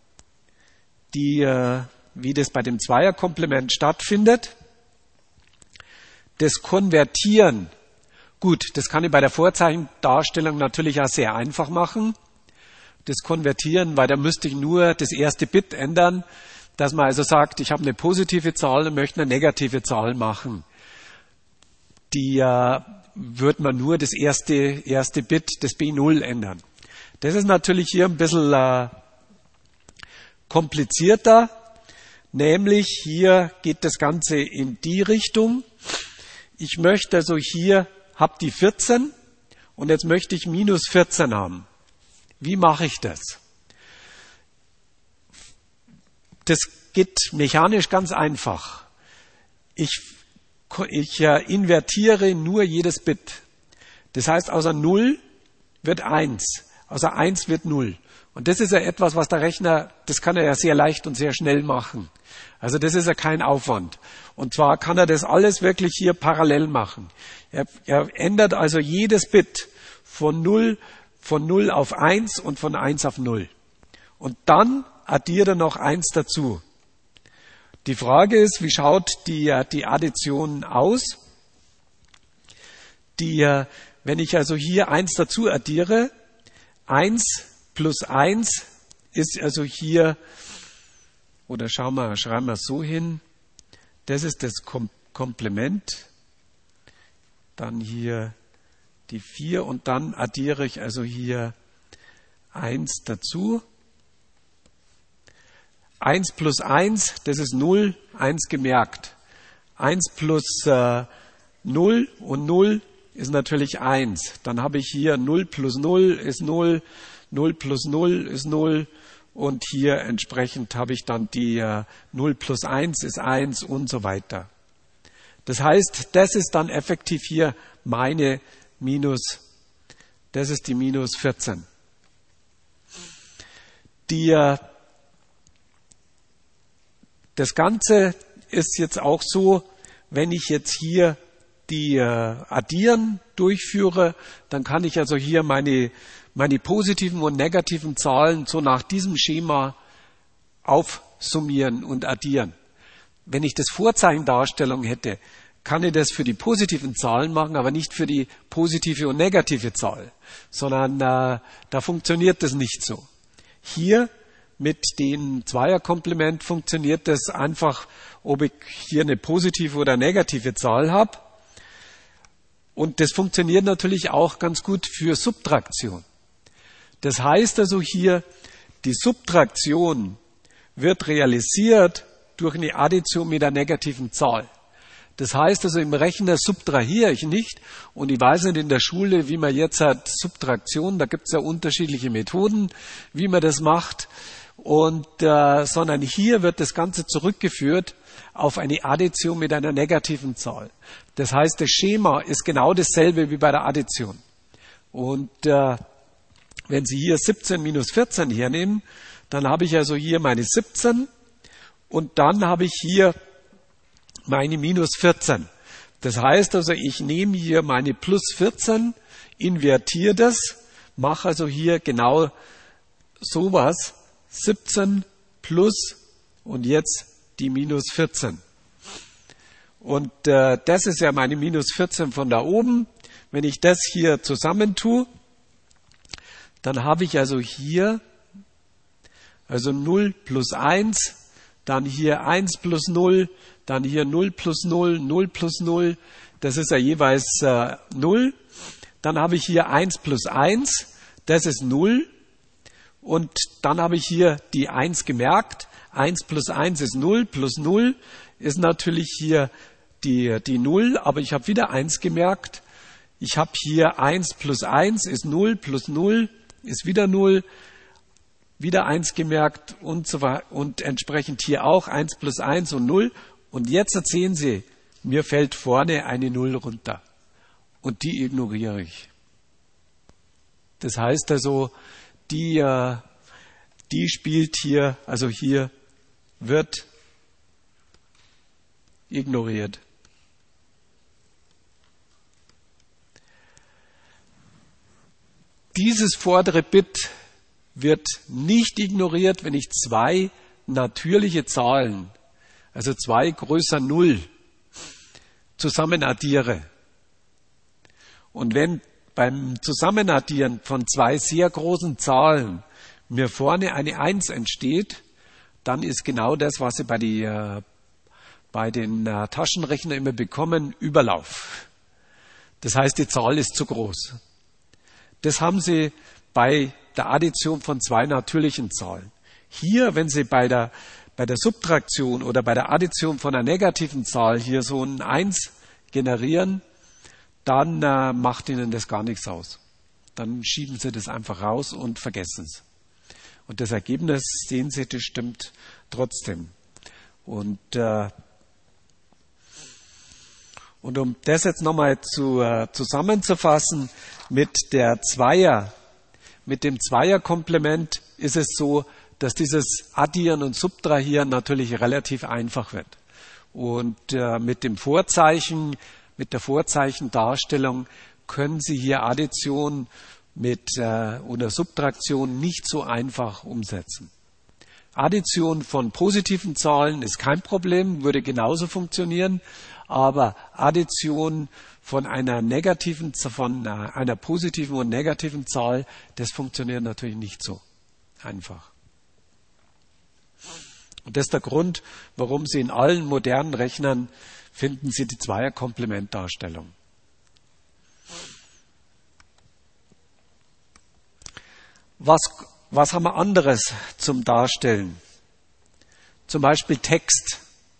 wie das bei dem Zweierkomplement stattfindet. Das Konvertieren, gut, das kann ich bei der Vorzeichendarstellung natürlich auch sehr einfach machen. Das Konvertieren, weil da müsste ich nur das erste Bit ändern, dass man also sagt, ich habe eine positive Zahl und möchte eine negative Zahl machen. Die wird man nur das erste Bit, das B0 ändern. Das ist natürlich hier ein bisschen komplizierter, nämlich hier geht das Ganze in die Richtung. Ich möchte also hier, habe die 14 und jetzt möchte ich minus 14 haben. Wie mache ich das? Das geht mechanisch ganz einfach. Ich invertiere nur jedes Bit. Das heißt, außer 0 wird 1, außer 1 wird 0. Und das ist ja etwas, was der Rechner, das kann er ja sehr leicht und sehr schnell machen. Also das ist ja kein Aufwand. Und zwar kann er das alles wirklich hier parallel machen. Er ändert also jedes Bit von 0 auf 1 und von 1 auf 0. Und dann addiert er noch 1 dazu. Die Frage ist, wie schaut die Addition aus? Wenn ich also hier 1 dazu addiere, 1 plus 1 ist also hier, oder schreiben wir es so hin, das ist das Komplement, dann hier die 4 und dann addiere ich also hier 1 dazu. 1 plus 1, das ist 0, 1 gemerkt. 1 plus 0 und 0 ist natürlich 1. Dann habe ich hier 0 plus 0 ist 0, 0 plus 0 ist 0 und hier entsprechend habe ich dann die 0 plus 1 ist 1 und so weiter. Das heißt, das ist dann effektiv hier meine das ist die minus 14. Das Ganze ist jetzt auch so, wenn ich jetzt hier die Addieren durchführe, dann kann ich also hier meine positiven und negativen Zahlen so nach diesem Schema aufsummieren und addieren. Wenn ich das Vorzeichendarstellung hätte, kann ich das für die positiven Zahlen machen, aber nicht für die positive und negative Zahl, sondern da funktioniert das nicht so. Hier mit dem Zweierkomplement funktioniert das einfach, ob ich hier eine positive oder negative Zahl habe. Und das funktioniert natürlich auch ganz gut für Subtraktion. Das heißt also hier, die Subtraktion wird realisiert durch eine Addition mit einer negativen Zahl. Das heißt also, im Rechner subtrahiere ich nicht und ich weiß nicht in der Schule, wie man jetzt hat Subtraktion, da gibt es ja unterschiedliche Methoden, wie man das macht, sondern hier wird das Ganze zurückgeführt auf eine Addition mit einer negativen Zahl. Das heißt, das Schema ist genau dasselbe wie bei der Addition. Und wenn Sie hier 17 minus 14 hernehmen, dann habe ich also hier meine 17 und dann habe ich hier meine minus 14. Das heißt also, ich nehme hier meine plus 14, invertiere das, mache also hier genau sowas, 17 plus und jetzt die minus 14. Und das ist ja meine minus 14 von da oben. Wenn ich das hier zusammentue, dann habe ich also hier also 0 plus 1, dann hier 1 plus 0, dann hier 0 plus 0, 0 plus 0, das ist ja jeweils 0. Dann habe ich hier 1 plus 1, das ist 0. Und dann habe ich hier die 1 gemerkt. 1 plus 1 ist 0, plus 0 ist natürlich hier die 0, aber ich habe wieder 1 gemerkt. Ich habe hier 1 plus 1 ist 0, plus 0 ist wieder 0, wieder 1 gemerkt und so weiter. Und entsprechend hier auch 1 plus 1 und 0. Und jetzt sehen Sie, mir fällt vorne eine 0 runter. Und die ignoriere ich. Das heißt also, die spielt hier, also hier wird ignoriert. Dieses vordere Bit wird nicht ignoriert, wenn ich zwei natürliche Zahlen, also 2 größer 0, zusammen addiere. Und wenn beim Zusammenaddieren von 2 sehr großen Zahlen mir vorne eine 1 entsteht, dann ist genau das, was Sie bei den Taschenrechnern immer bekommen, Überlauf. Das heißt, die Zahl ist zu groß. Das haben Sie bei der Addition von 2 natürlichen Zahlen. Hier, wenn Sie bei der Subtraktion oder bei der Addition von einer negativen Zahl hier so ein 1 generieren, dann macht Ihnen das gar nichts aus. Dann schieben Sie das einfach raus und vergessen es. Und das Ergebnis, sehen Sie, das stimmt trotzdem. Und um das jetzt nochmal zusammenzufassen, mit dem Zweierkomplement ist es so, dass dieses Addieren und Subtrahieren natürlich relativ einfach wird. Und mit dem Vorzeichen, mit der Vorzeichendarstellung können Sie hier Addition oder Subtraktion nicht so einfach umsetzen. Addition von positiven Zahlen ist kein Problem, würde genauso funktionieren, aber Addition von einer positiven und negativen Zahl, das funktioniert natürlich nicht so einfach. Und das ist der Grund, warum Sie in allen modernen Rechnern finden Sie die Zweierkomplementdarstellung. Was haben wir anderes zum Darstellen? Zum Beispiel Text.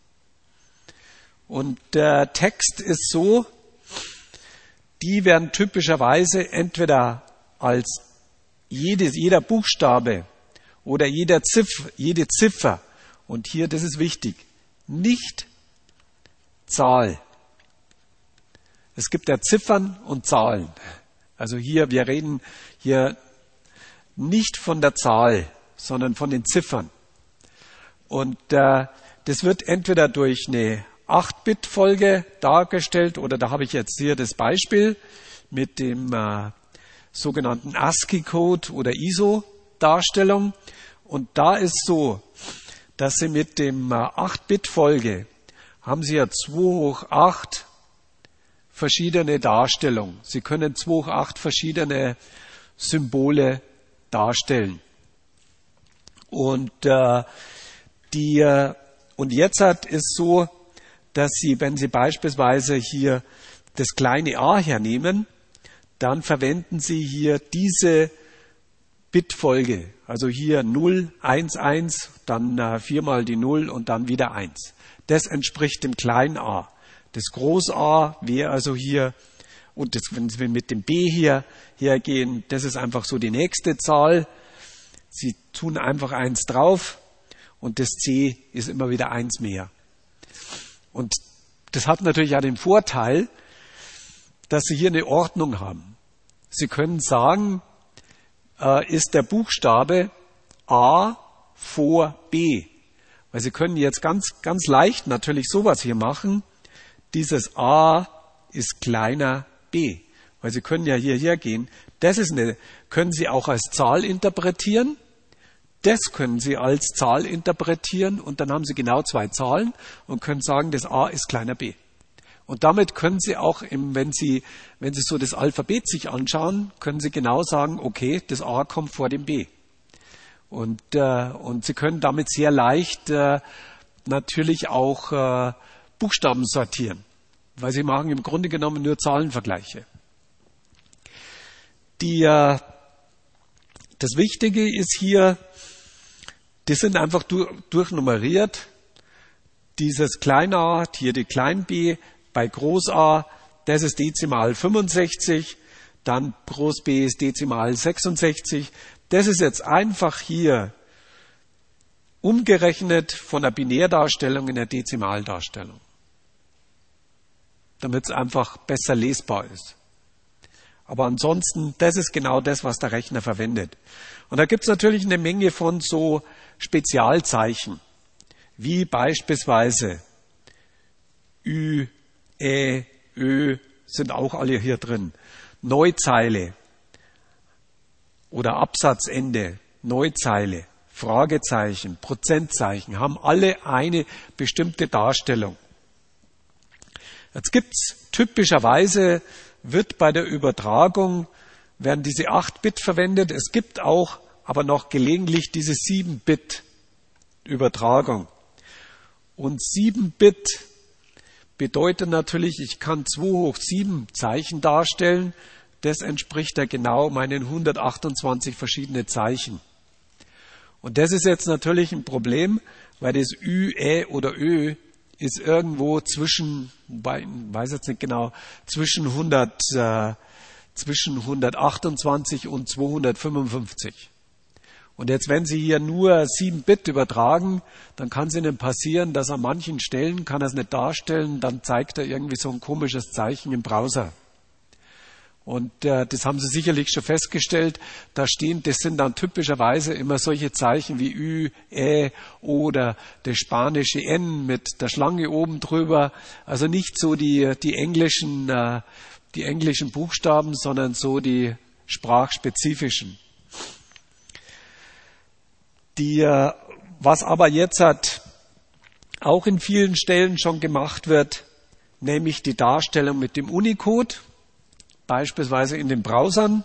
Und der Text ist so, die werden typischerweise entweder als jeder Buchstabe oder jede Ziffer, und hier, das ist wichtig, nicht Zahl. Es gibt ja Ziffern und Zahlen. Also hier, wir reden hier nicht von der Zahl, sondern von den Ziffern. Und das wird entweder durch eine 8-Bit-Folge dargestellt, oder da habe ich jetzt hier das Beispiel mit dem sogenannten ASCII-Code oder ISO-Darstellung. Und da ist so, dass Sie mit dem 8-Bit-Folge haben Sie ja 2 hoch 8 verschiedene Darstellungen. Sie können 2 hoch 8 verschiedene Symbole darstellen. Und jetzt ist so, dass Sie, wenn Sie beispielsweise hier das kleine a hernehmen, dann verwenden Sie hier diese Bitfolge. Also hier 0, 1, 1, dann 4 mal die 0 und dann wieder 1. Das entspricht dem kleinen a. Das Groß A wäre also hier, und das, wenn wir mit dem b hier hergehen, das ist einfach so die nächste Zahl. Sie tun einfach 1 drauf und das c ist immer wieder 1 mehr. Und das hat natürlich auch den Vorteil, dass Sie hier eine Ordnung haben. Sie können sagen, ist der Buchstabe A vor B. Weil Sie können jetzt ganz, ganz leicht natürlich sowas hier machen. Dieses A ist kleiner b. Weil Sie können ja hierher gehen. Das können Sie auch als Zahl interpretieren. Das können Sie als Zahl interpretieren und dann haben Sie genau 2 Zahlen und können sagen, das A ist kleiner b. Und damit können Sie auch, wenn Sie so das Alphabet sich anschauen, können Sie genau sagen, okay, das A kommt vor dem B. Und Sie können damit sehr leicht natürlich auch Buchstaben sortieren, weil Sie machen im Grunde genommen nur Zahlenvergleiche. Das Wichtige ist hier, die sind einfach durchnummeriert. Dieses kleine a, hier die klein b, bei Groß A, das ist Dezimal 65, dann Groß B ist Dezimal 66. Das ist jetzt einfach hier umgerechnet von der Binärdarstellung in der Dezimaldarstellung, damit es einfach besser lesbar ist. Aber ansonsten, das ist genau das, was der Rechner verwendet. Und da gibt es natürlich eine Menge von so Spezialzeichen, wie beispielsweise Ü, Ä, Ö sind auch alle hier drin. Neuzeile oder Absatzende, Neuzeile, Fragezeichen, Prozentzeichen haben alle eine bestimmte Darstellung. Jetzt gibt's typischerweise, wird bei der Übertragung, werden diese 8-Bit verwendet. Es gibt auch aber noch gelegentlich diese 7-Bit Übertragung. Und 7-Bit bedeutet natürlich, ich kann 2 hoch 7 Zeichen darstellen. Das entspricht ja genau meinen 128 verschiedene Zeichen. Und das ist jetzt natürlich ein Problem, weil das Ü, Ä oder Ö ist irgendwo zwischen, weiß jetzt nicht genau, zwischen 128 und 255. Und jetzt, wenn Sie hier nur 7-Bit übertragen, dann kann es Ihnen passieren, dass an manchen Stellen kann er es nicht darstellen, dann zeigt er irgendwie so ein komisches Zeichen im Browser. Und das haben Sie sicherlich schon festgestellt. Das sind dann typischerweise immer solche Zeichen wie Ü, Ä oder das spanische N mit der Schlange oben drüber. Also nicht so die englischen Buchstaben, sondern so die sprachspezifischen. Was aber jetzt auch in vielen Stellen schon gemacht wird, nämlich die Darstellung mit dem Unicode, beispielsweise in den Browsern.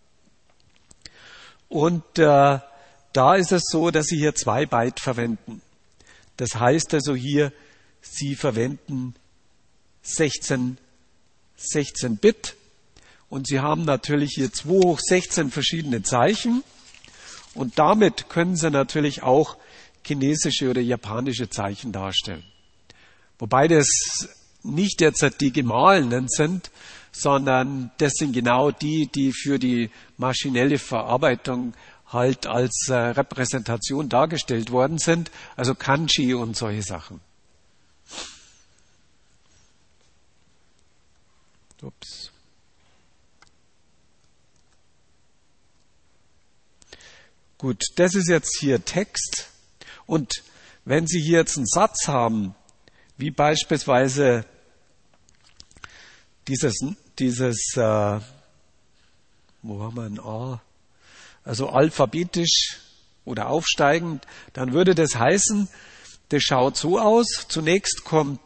Und da ist es so, dass Sie hier 2 Byte verwenden. Das heißt also hier, Sie verwenden 16 Bit und Sie haben natürlich hier 2 hoch 16 verschiedene Zeichen und damit können Sie natürlich auch chinesische oder japanische Zeichen darstellen. Wobei das nicht jetzt die gemahlenen sind, sondern das sind genau die für die maschinelle Verarbeitung halt als Repräsentation dargestellt worden sind, also Kanji und solche Sachen. Ups. Gut, das ist jetzt hier Text. Und wenn Sie hier jetzt einen Satz haben, wie beispielsweise wo haben wir ein A? Also alphabetisch oder aufsteigend, dann würde das heißen, das schaut so aus. Zunächst kommen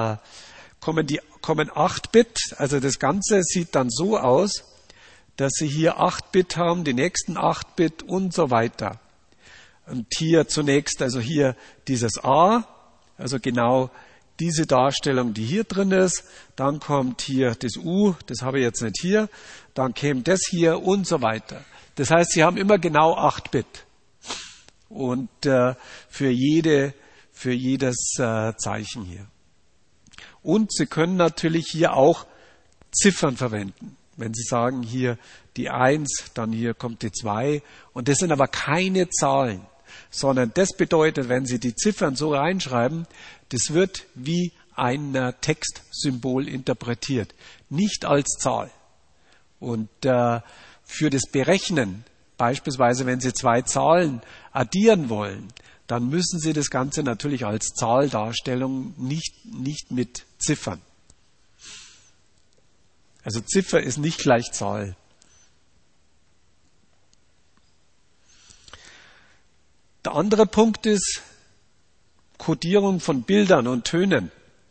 8 Bit, also das Ganze sieht dann so aus, dass Sie hier 8 Bit haben, die nächsten 8 Bit und so weiter. Und hier zunächst, also hier dieses A, also genau diese Darstellung, die hier drin ist. Dann kommt hier das U, das habe ich jetzt nicht hier. Dann käme das hier und so weiter. Das heißt, Sie haben immer genau 8 Bit. Und für jedes Zeichen hier. Und Sie können natürlich hier auch Ziffern verwenden. Wenn Sie sagen, hier die 1, dann hier kommt die 2. Und das sind aber keine Zahlen, sondern das bedeutet, wenn Sie die Ziffern so reinschreiben, das wird wie ein Textsymbol interpretiert, nicht als Zahl. Und für das Berechnen, beispielsweise wenn Sie 2 Zahlen addieren wollen, dann müssen Sie das Ganze natürlich als Zahldarstellung nicht mit Ziffern. Also Ziffer ist nicht gleich Zahl. Der andere Punkt ist Kodierung von Bildern und Tönen.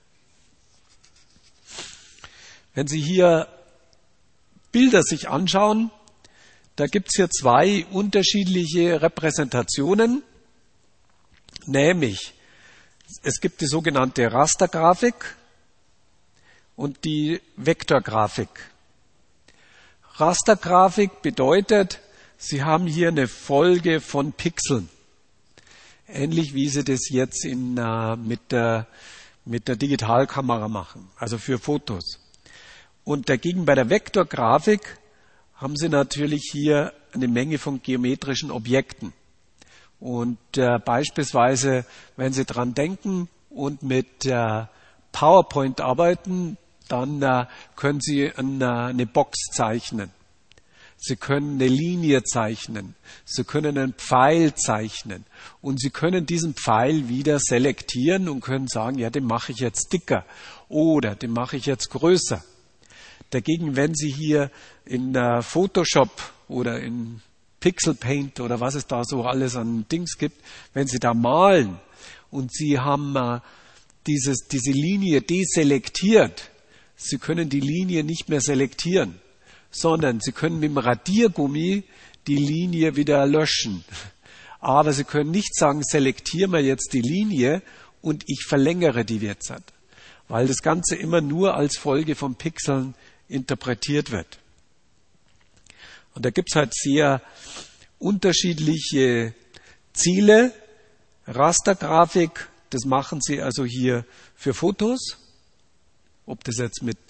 Wenn Sie hier Bilder sich anschauen, da gibt es hier 2 unterschiedliche Repräsentationen, nämlich es gibt die sogenannte Rastergrafik und die Vektorgrafik. Rastergrafik bedeutet, Sie haben hier eine Folge von Pixeln. Ähnlich wie Sie das jetzt mit der Digitalkamera machen, also für Fotos. Und dagegen bei der Vektorgrafik haben Sie natürlich hier eine Menge von geometrischen Objekten. Und beispielsweise, wenn Sie dran denken und mit PowerPoint arbeiten, dann können Sie eine Box zeichnen. Sie können eine Linie zeichnen. Sie können einen Pfeil zeichnen. Und Sie können diesen Pfeil wieder selektieren und können sagen, ja, den mache ich jetzt dicker oder den mache ich jetzt größer. Dagegen, wenn Sie hier in Photoshop oder in Pixel Paint oder was es da so alles an Dings gibt, wenn Sie da malen und Sie haben diese Linie deselektiert, Sie können die Linie nicht mehr selektieren, sondern Sie können mit dem Radiergummi die Linie wieder löschen. Aber Sie können nicht sagen, selektieren wir jetzt die Linie und ich verlängere die jetzt, weil das Ganze immer nur als Folge von Pixeln interpretiert wird. Und da gibt es halt sehr unterschiedliche Ziele. Rastergrafik, das machen Sie also hier für Fotos, ob das jetzt mit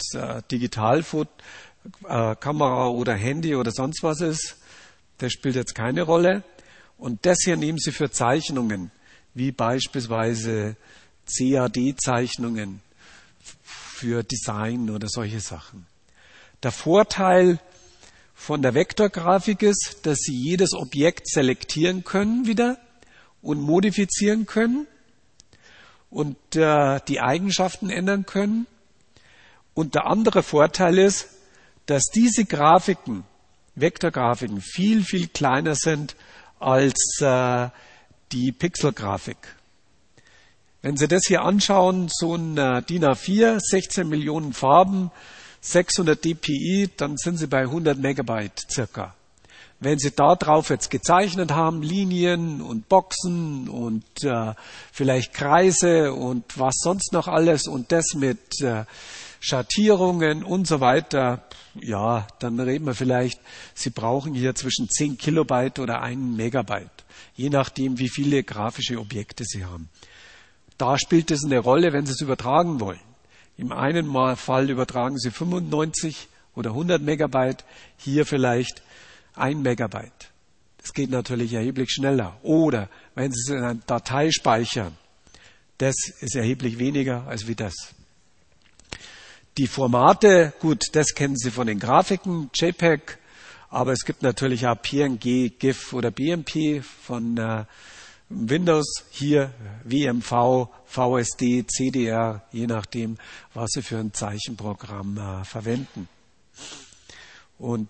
Digitalkamera oder Handy oder sonst was ist, das spielt jetzt keine Rolle. Und das hier nehmen Sie für Zeichnungen, wie beispielsweise CAD-Zeichnungen für Design oder solche Sachen. Der Vorteil von der Vektorgrafik ist, dass Sie jedes Objekt selektieren können wieder und modifizieren können und die Eigenschaften ändern können. Und der andere Vorteil ist, dass diese Grafiken, Vektorgrafiken, viel, viel kleiner sind als die Pixelgrafik. Wenn Sie das hier anschauen, so ein DIN A4, 16 Millionen Farben, 600 dpi, dann sind Sie bei 100 Megabyte circa. Wenn Sie da drauf jetzt gezeichnet haben, Linien und Boxen und vielleicht Kreise und was sonst noch alles und das mit Schattierungen und so weiter, ja, dann reden wir vielleicht, Sie brauchen hier zwischen 10 Kilobyte oder 1 Megabyte, je nachdem, wie viele grafische Objekte Sie haben. Da spielt es eine Rolle, wenn Sie es übertragen wollen. Im einen Fall übertragen Sie 95 oder 100 Megabyte, hier vielleicht 1 Megabyte. Das geht natürlich erheblich schneller. Oder wenn Sie es in einer Datei speichern, das ist erheblich weniger als wie das. Die Formate, gut, das kennen Sie von den Grafiken, JPEG, aber es gibt natürlich auch PNG, GIF oder BMP von Windows, hier WMV, VSD, CDR, je nachdem, was Sie für ein Zeichenprogramm verwenden. Und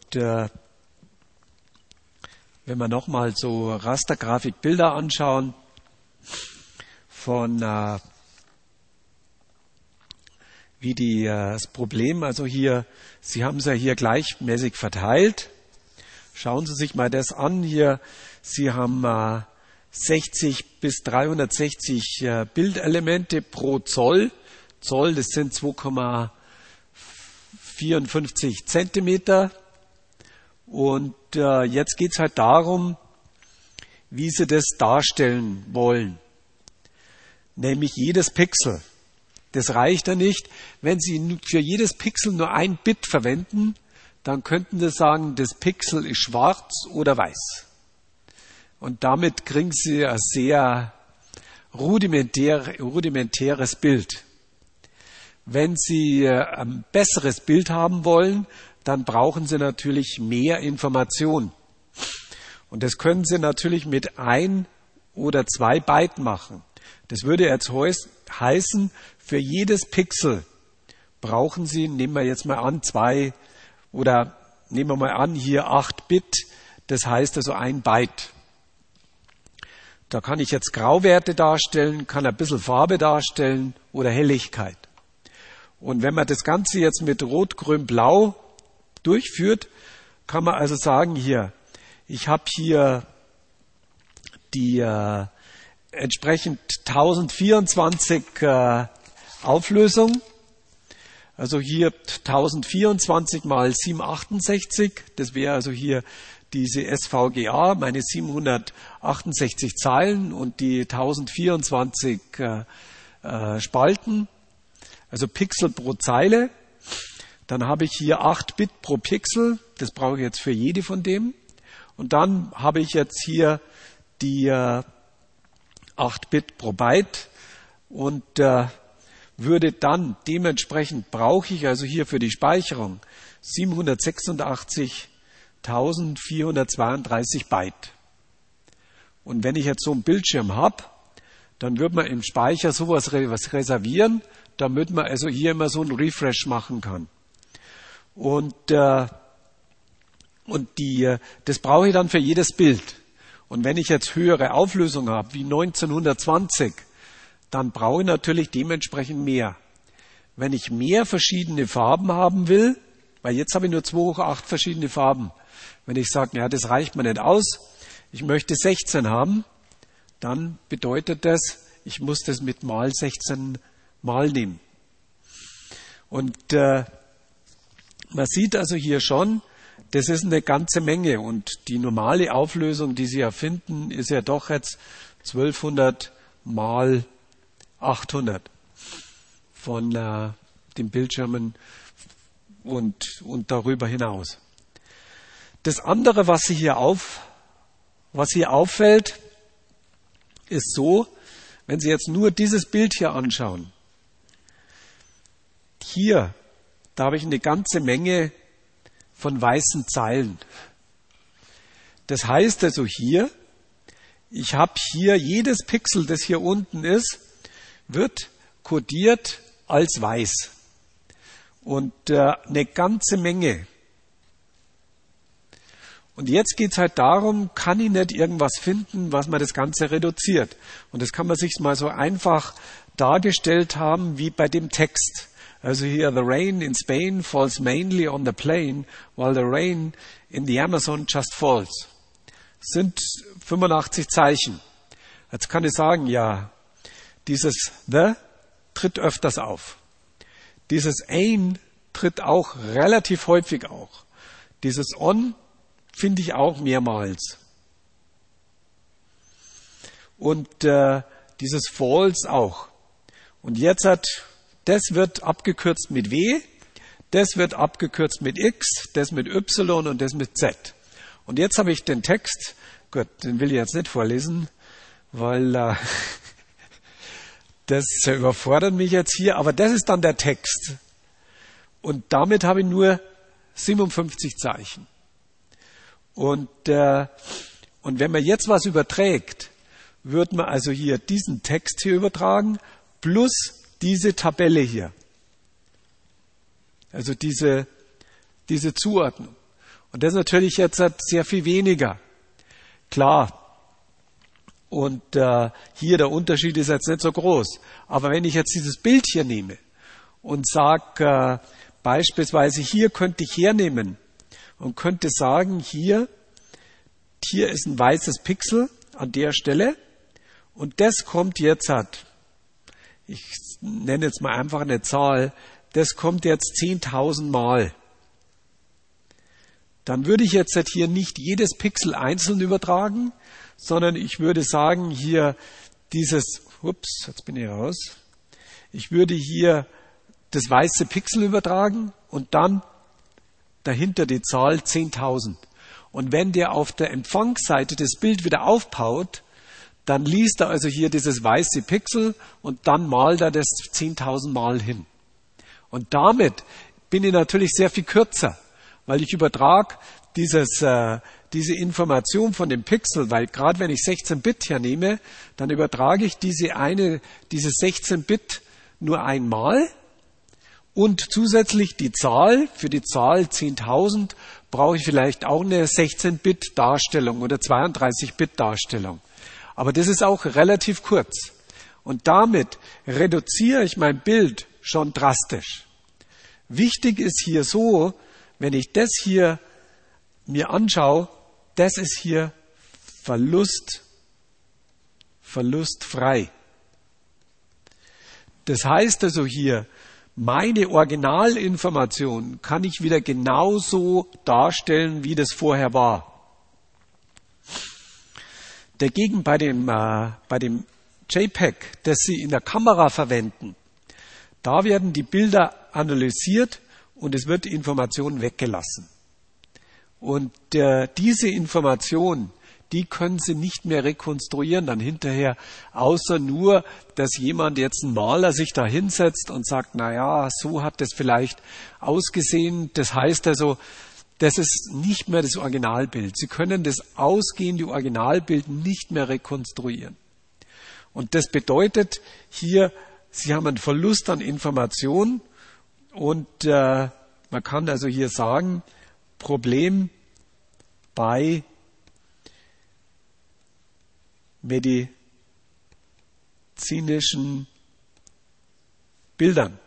wenn wir nochmal so Rastergrafikbilder anschauen von wie das Problem, also hier, Sie haben es ja hier gleichmäßig verteilt. Schauen Sie sich mal das an hier. Sie haben 60 bis 360 Bildelemente pro Zoll. Zoll, das sind 2,54 Zentimeter. Und jetzt geht es halt darum, wie Sie das darstellen wollen. Nämlich jedes Pixel. Das reicht ja nicht. Wenn Sie für jedes Pixel nur ein Bit verwenden, dann könnten Sie sagen, das Pixel ist schwarz oder weiß. Und damit kriegen Sie ein sehr rudimentäres Bild. Wenn Sie ein besseres Bild haben wollen, dann brauchen Sie natürlich mehr Information. Und das können Sie natürlich mit 1 oder 2 Byte machen. Das würde jetzt heißen, für jedes Pixel brauchen Sie, nehmen wir jetzt mal an, 2 oder nehmen wir mal an, hier 8 Bit, das heißt also 1 Byte. Da kann ich jetzt Grauwerte darstellen, kann ein bisschen Farbe darstellen oder Helligkeit. Und wenn man das Ganze jetzt mit Rot, Grün, Blau durchführt, kann man also sagen, hier, ich habe hier die entsprechend 1024 Auflösung. Also hier 1024 mal 768, das wäre also hier diese SVGA, meine 768 Zeilen und die 1024 Spalten, also Pixel pro Zeile. Dann habe ich hier 8 Bit pro Pixel, das brauche ich jetzt für jede von dem. Und dann habe ich jetzt hier die 8 Bit pro Byte und würde dann dementsprechend brauche ich also hier für die Speicherung 786.432 Byte. Und wenn ich jetzt so einen Bildschirm habe, dann würde man im Speicher sowas reservieren, damit man also hier immer so einen Refresh machen kann. Und das brauche ich dann für jedes Bild. Und wenn ich jetzt höhere Auflösung habe, wie 1920, dann brauche ich natürlich dementsprechend mehr. Wenn ich mehr verschiedene Farben haben will, weil jetzt habe ich nur 2 hoch 8 verschiedene Farben. Wenn ich sage, ja, das reicht mir nicht aus, ich möchte 16 haben, dann bedeutet das, ich muss das mit mal 16 mal nehmen. Und man sieht also hier schon, das ist eine ganze Menge und die normale Auflösung, die Sie ja finden, ist ja doch jetzt 1200 mal 800 von den Bildschirmen und darüber hinaus. Das andere, was hier auffällt, ist so, wenn Sie jetzt nur dieses Bild hier anschauen. Hier, da habe ich eine ganze Menge von weißen Zeilen. Das heißt also hier, ich habe hier jedes Pixel, das hier unten ist, wird kodiert als weiß. Und eine ganze Menge. Und jetzt geht's halt darum, kann ich nicht irgendwas finden, was man das Ganze reduziert. Und das kann man sich mal so einfach dargestellt haben wie bei dem Text. Also hier, the rain in Spain falls mainly on the plain, while the rain in the Amazon just falls. Das sind 85 Zeichen. Jetzt kann ich sagen, ja, dieses the tritt öfters auf. Dieses ein tritt auch relativ häufig auch. Dieses on finde ich auch mehrmals. Und dieses false auch. Und jetzt das wird abgekürzt mit W, das wird abgekürzt mit X, das mit Y und das mit Z. Und jetzt habe ich den Text, gut, den will ich jetzt nicht vorlesen, weil das überfordert mich jetzt hier, aber das ist dann der Text. Und damit habe ich nur 57 Zeichen. Und wenn man jetzt was überträgt, wird man also hier diesen Text hier übertragen, plus diese Tabelle hier. Also diese Zuordnung. Und das ist natürlich jetzt sehr viel weniger. Klar. Und hier der Unterschied ist jetzt nicht so groß. Aber wenn ich jetzt dieses Bild hier nehme und sage, beispielsweise hier könnte ich hernehmen und könnte sagen, hier ist ein weißes Pixel an der Stelle und das kommt jetzt, ich nenne jetzt mal einfach eine Zahl, das kommt jetzt 10.000 Mal. Dann würde ich jetzt hier nicht jedes Pixel einzeln übertragen, sondern ich würde sagen, hier jetzt bin ich raus, ich würde hier das weiße Pixel übertragen und dann dahinter die Zahl 10.000. Und wenn der auf der Empfangsseite das Bild wieder aufbaut, dann liest er also hier dieses weiße Pixel und dann malt er das 10.000 Mal hin. Und damit bin ich natürlich sehr viel kürzer, weil ich übertrage diese Information von dem Pixel, weil gerade wenn ich 16-Bit hernehme, dann übertrage ich diese 16-Bit nur einmal. Und zusätzlich für die Zahl 10.000 brauche ich vielleicht auch eine 16-Bit-Darstellung oder 32-Bit-Darstellung. Aber das ist auch relativ kurz. Und damit reduziere ich mein Bild schon drastisch. Wichtig ist hier so, wenn ich das hier mir anschaue, das ist hier verlustfrei. Das heißt also hier, meine Originalinformation kann ich wieder genauso darstellen, wie das vorher war. Dagegen bei dem JPEG, das Sie in der Kamera verwenden, da werden die Bilder analysiert und es wird die Information weggelassen. Und diese Information, die können Sie nicht mehr rekonstruieren dann hinterher, außer nur, dass jemand jetzt, ein Maler, sich da hinsetzt und sagt, na ja, so hat das vielleicht ausgesehen. Das heißt also, das ist nicht mehr das Originalbild. Sie können das ausgehende Originalbild nicht mehr rekonstruieren. Und das bedeutet hier, Sie haben einen Verlust an Information und man kann also hier sagen, Problem bei medizinischen Bildern.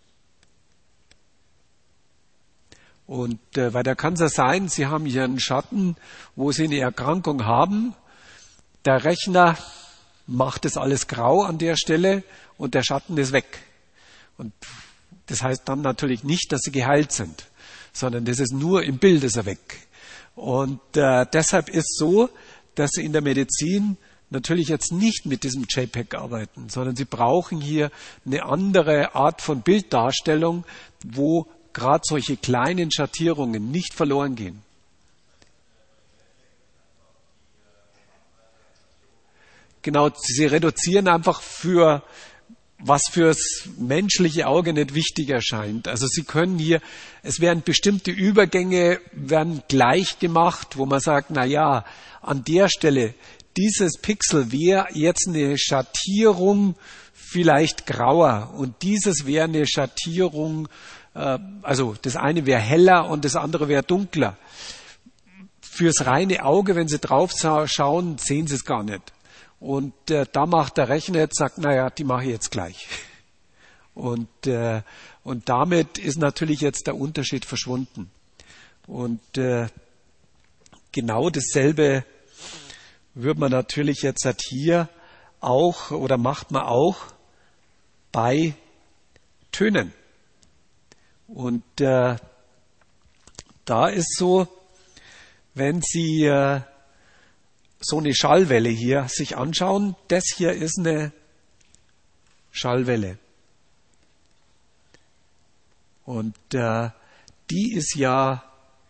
Und weil da kann es ja sein, Sie haben hier einen Schatten, wo Sie eine Erkrankung haben. Der Rechner macht das alles grau an der Stelle und der Schatten ist weg. Und das heißt dann natürlich nicht, dass Sie geheilt sind, sondern das ist nur im Bild ist er weg. Und deshalb ist so, dass Sie in der Medizin natürlich jetzt nicht mit diesem JPEG arbeiten, sondern Sie brauchen hier eine andere Art von Bilddarstellung, wo gerade solche kleinen Schattierungen nicht verloren gehen. Genau, Sie reduzieren einfach was fürs menschliche Auge nicht wichtig erscheint. Also Sie können hier, es werden bestimmte Übergänge werden gleich gemacht, wo man sagt, na ja, an der Stelle, dieses Pixel wäre jetzt eine Schattierung vielleicht grauer und dieses wäre eine Schattierung, also das eine wäre heller und das andere wäre dunkler. fürs reine Auge, wenn Sie drauf schauen, sehen Sie es gar nicht. Und da macht der Rechner jetzt, sagt, naja, die mache ich jetzt gleich. Und damit ist natürlich jetzt der Unterschied verschwunden. Und genau dasselbe würde man natürlich jetzt hier auch oder macht man auch bei Tönen. Und da ist so, wenn Sie so eine Schallwelle hier sich anschauen, das hier ist eine Schallwelle. Und die ist ja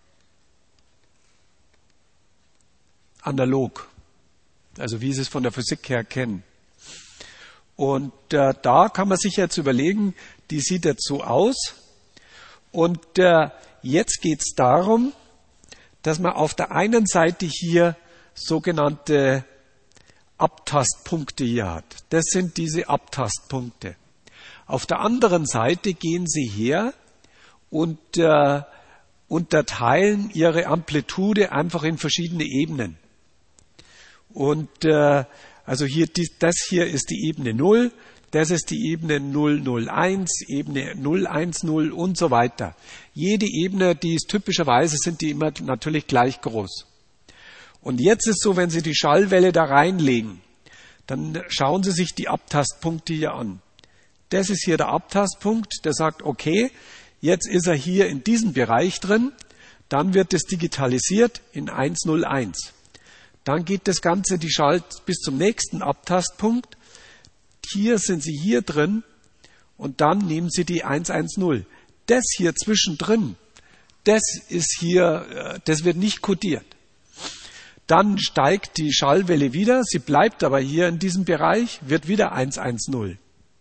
analog, also wie Sie es von der Physik her kennen. Und da kann man sich jetzt überlegen, die sieht jetzt so aus. Und jetzt geht es darum, dass man auf der einen Seite hier sogenannte Abtastpunkte hier hat. Das sind diese Abtastpunkte. Auf der anderen Seite gehen Sie her und unterteilen Ihre Amplitude einfach in verschiedene Ebenen. Und also hier, das hier ist die Ebene 0, das ist die Ebene 001, Ebene 010 und so weiter. Jede Ebene, die ist typischerweise, sind die immer natürlich gleich groß. Und jetzt ist so, wenn Sie die Schallwelle da reinlegen, dann schauen Sie sich die Abtastpunkte hier an. Das ist hier der Abtastpunkt, der sagt, okay, jetzt ist er hier in diesem Bereich drin, dann wird es digitalisiert in 101. Dann geht das Ganze bis zum nächsten Abtastpunkt. Hier sind Sie hier drin und dann nehmen Sie die 110. Das hier zwischendrin, das wird nicht kodiert. Dann steigt die Schallwelle wieder, sie bleibt aber hier in diesem Bereich, wird wieder 110.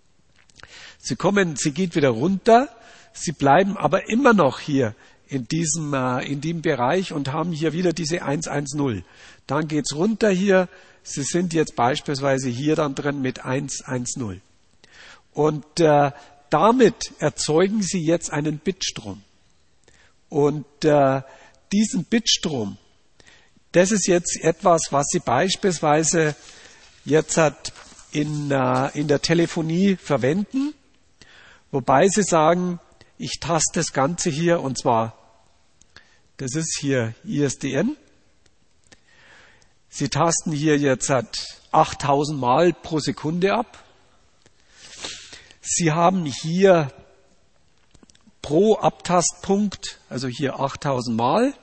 Sie geht wieder runter, sie bleiben aber immer noch hier in dem Bereich und haben hier wieder diese 110. Dann geht's runter hier, Sie sind jetzt beispielsweise hier dann drin mit 110. Und damit erzeugen Sie jetzt einen Bitstrom. Und diesen Bitstrom, das ist jetzt etwas, was Sie beispielsweise jetzt in der Telefonie verwenden, wobei Sie sagen, ich taste das Ganze hier, und zwar, das ist hier ISDN. Sie tasten hier jetzt 8000 Mal pro Sekunde ab. Sie haben hier pro Abtastpunkt, also hier 8000 Mal.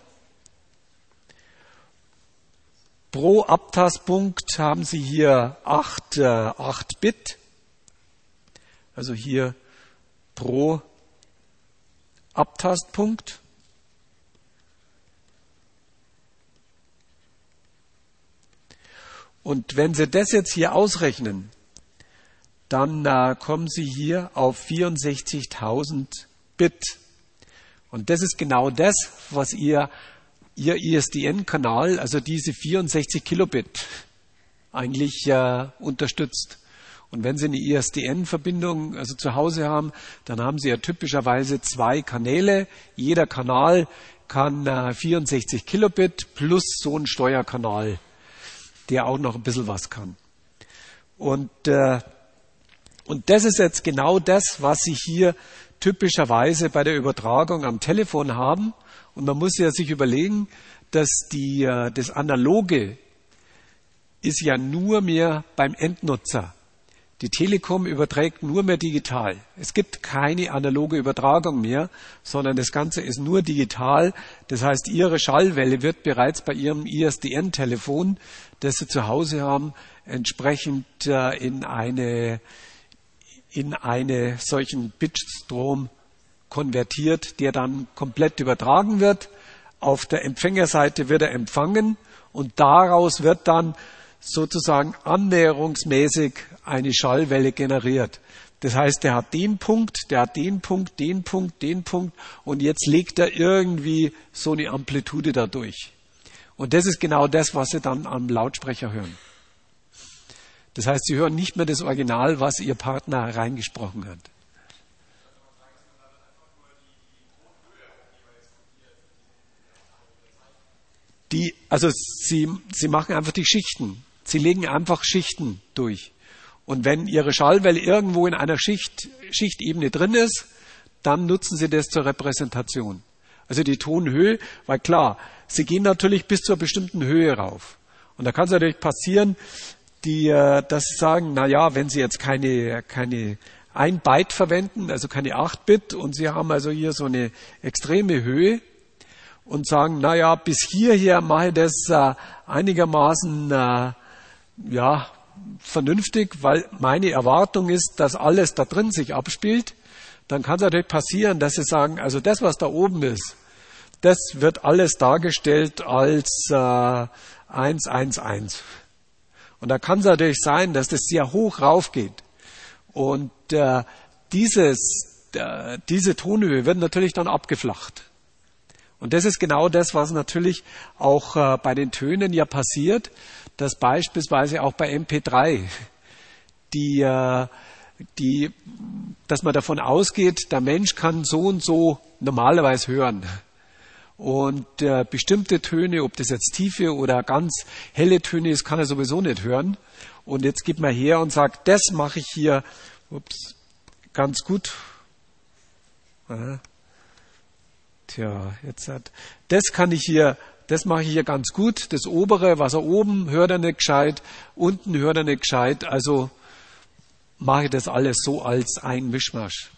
Pro Abtastpunkt haben Sie hier 8 Bit, also hier pro Abtastpunkt. Und wenn Sie das jetzt hier ausrechnen, dann kommen Sie hier auf 64.000 Bit. Und das ist genau das, was Ihr ISDN-Kanal, also diese 64 Kilobit, eigentlich unterstützt. Und wenn Sie eine ISDN-Verbindung also zu Hause haben, dann haben Sie ja typischerweise 2 Kanäle. Jeder Kanal kann 64 Kilobit plus so ein Steuerkanal, der auch noch ein bisschen was kann. Und das ist jetzt genau das, was Sie hier typischerweise bei der Übertragung am Telefon haben. Und man muss ja sich überlegen, dass das Analoge ist ja nur mehr beim Endnutzer. Die Telekom überträgt nur mehr digital. Es gibt keine analoge Übertragung mehr, sondern das Ganze ist nur digital. Das heißt, Ihre Schallwelle wird bereits bei Ihrem ISDN-Telefon, das Sie zu Hause haben, entsprechend in eine solchen Bitstrom konvertiert, der dann komplett übertragen wird. Auf der Empfängerseite wird er empfangen und daraus wird dann sozusagen annäherungsmäßig eine Schallwelle generiert. Das heißt, der hat den Punkt, den Punkt, den Punkt, den Punkt und jetzt legt er irgendwie so eine Amplitude dadurch. Und das ist genau das, was Sie dann am Lautsprecher hören. Das heißt, Sie hören nicht mehr das Original, was Ihr Partner reingesprochen hat. Die Also Sie machen einfach die Schichten. Sie legen einfach Schichten durch. Und wenn Ihre Schallwelle irgendwo in einer Schichtebene drin ist, dann nutzen Sie das zur Repräsentation. Also die Tonhöhe, weil klar, Sie gehen natürlich bis zur bestimmten Höhe rauf. Und da kann es natürlich passieren, dass Sie sagen, na ja, wenn Sie jetzt keine 1 Byte verwenden, also keine 8 Bit, und Sie haben also hier so eine extreme Höhe und sagen, na ja, bis hierher mache ich das einigermaßen vernünftig, weil meine Erwartung ist, dass alles da drin sich abspielt, dann kann es natürlich passieren, dass Sie sagen, also das, was da oben ist, das wird alles dargestellt als 111. Und da kann es natürlich sein, dass das sehr hoch raufgeht. Und diese Tonhöhe wird natürlich dann abgeflacht. Und das ist genau das, was natürlich auch bei den Tönen ja passiert, dass beispielsweise auch bei MP3 dass man davon ausgeht, der Mensch kann so und so normalerweise hören. Und bestimmte Töne, ob das jetzt tiefe oder ganz helle Töne ist, kann er sowieso nicht hören. Und jetzt geht man her und sagt, das mache ich hier ganz gut. Das mache ich hier ganz gut. Das obere, was er oben hört er nicht gescheit, unten hört er nicht gescheit. Also mache ich das alles so als ein Mischmasch.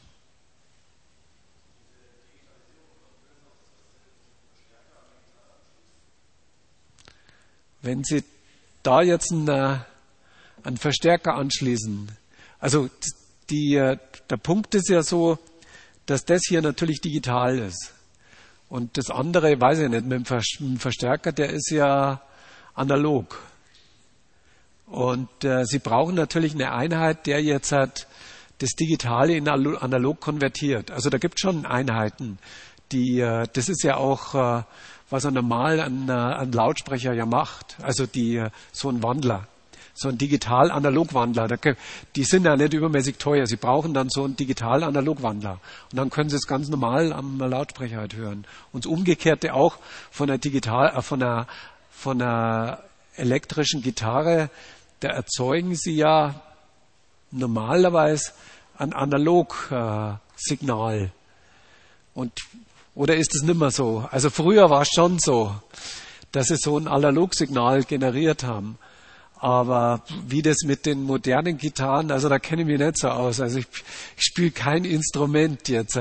Wenn Sie da jetzt einen Verstärker anschließen, also der Punkt ist ja so, dass das hier natürlich digital ist. Und das andere, weiß ich nicht, mit dem Verstärker, der ist ja analog. Und Sie brauchen natürlich eine Einheit, der jetzt das Digitale in analog konvertiert. Also da gibt es schon Einheiten, das ist ja auch, was er normal an Lautsprecher ja macht. Also so ein Wandler, so ein Digital-Analog-Wandler. Die sind ja nicht übermäßig teuer. Sie brauchen dann so einen Digital-Analog-Wandler. Und dann können Sie es ganz normal am Lautsprecher halt hören. Und das Umgekehrte auch von einer elektrischen Gitarre, da erzeugen Sie ja normalerweise ein Analog-Signal. Oder ist es nicht mehr so? Also früher war es schon so, dass sie so ein Analogsignal generiert haben. Aber wie das mit den modernen Gitarren, also da kenne ich mich nicht so aus. Also ich spiele kein Instrument jetzt.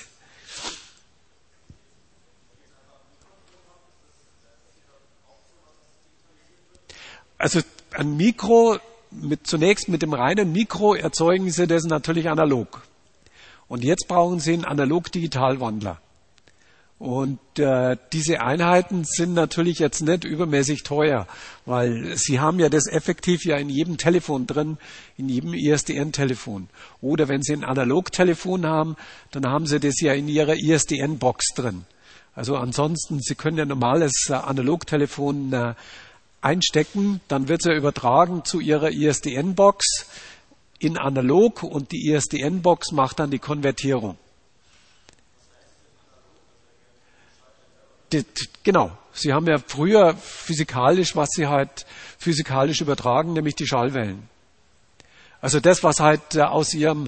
Also ein Mikro, zunächst mit dem reinen Mikro erzeugen Sie das natürlich analog. Und jetzt brauchen Sie einen Analog-Digital-Wandler. Und diese Einheiten sind natürlich jetzt nicht übermäßig teuer, weil Sie haben ja das effektiv ja in jedem Telefon drin, in jedem ISDN-Telefon. Oder wenn Sie ein Analogtelefon haben, dann haben Sie das ja in Ihrer ISDN-Box drin. Also ansonsten, Sie können ja ein normales Analogtelefon einstecken, dann wird es ja übertragen zu Ihrer ISDN-Box in analog und die ISDN-Box macht dann die Konvertierung. Genau. Sie haben ja früher physikalisch, was Sie halt physikalisch übertragen, nämlich die Schallwellen. Also das, was halt aus Ihrem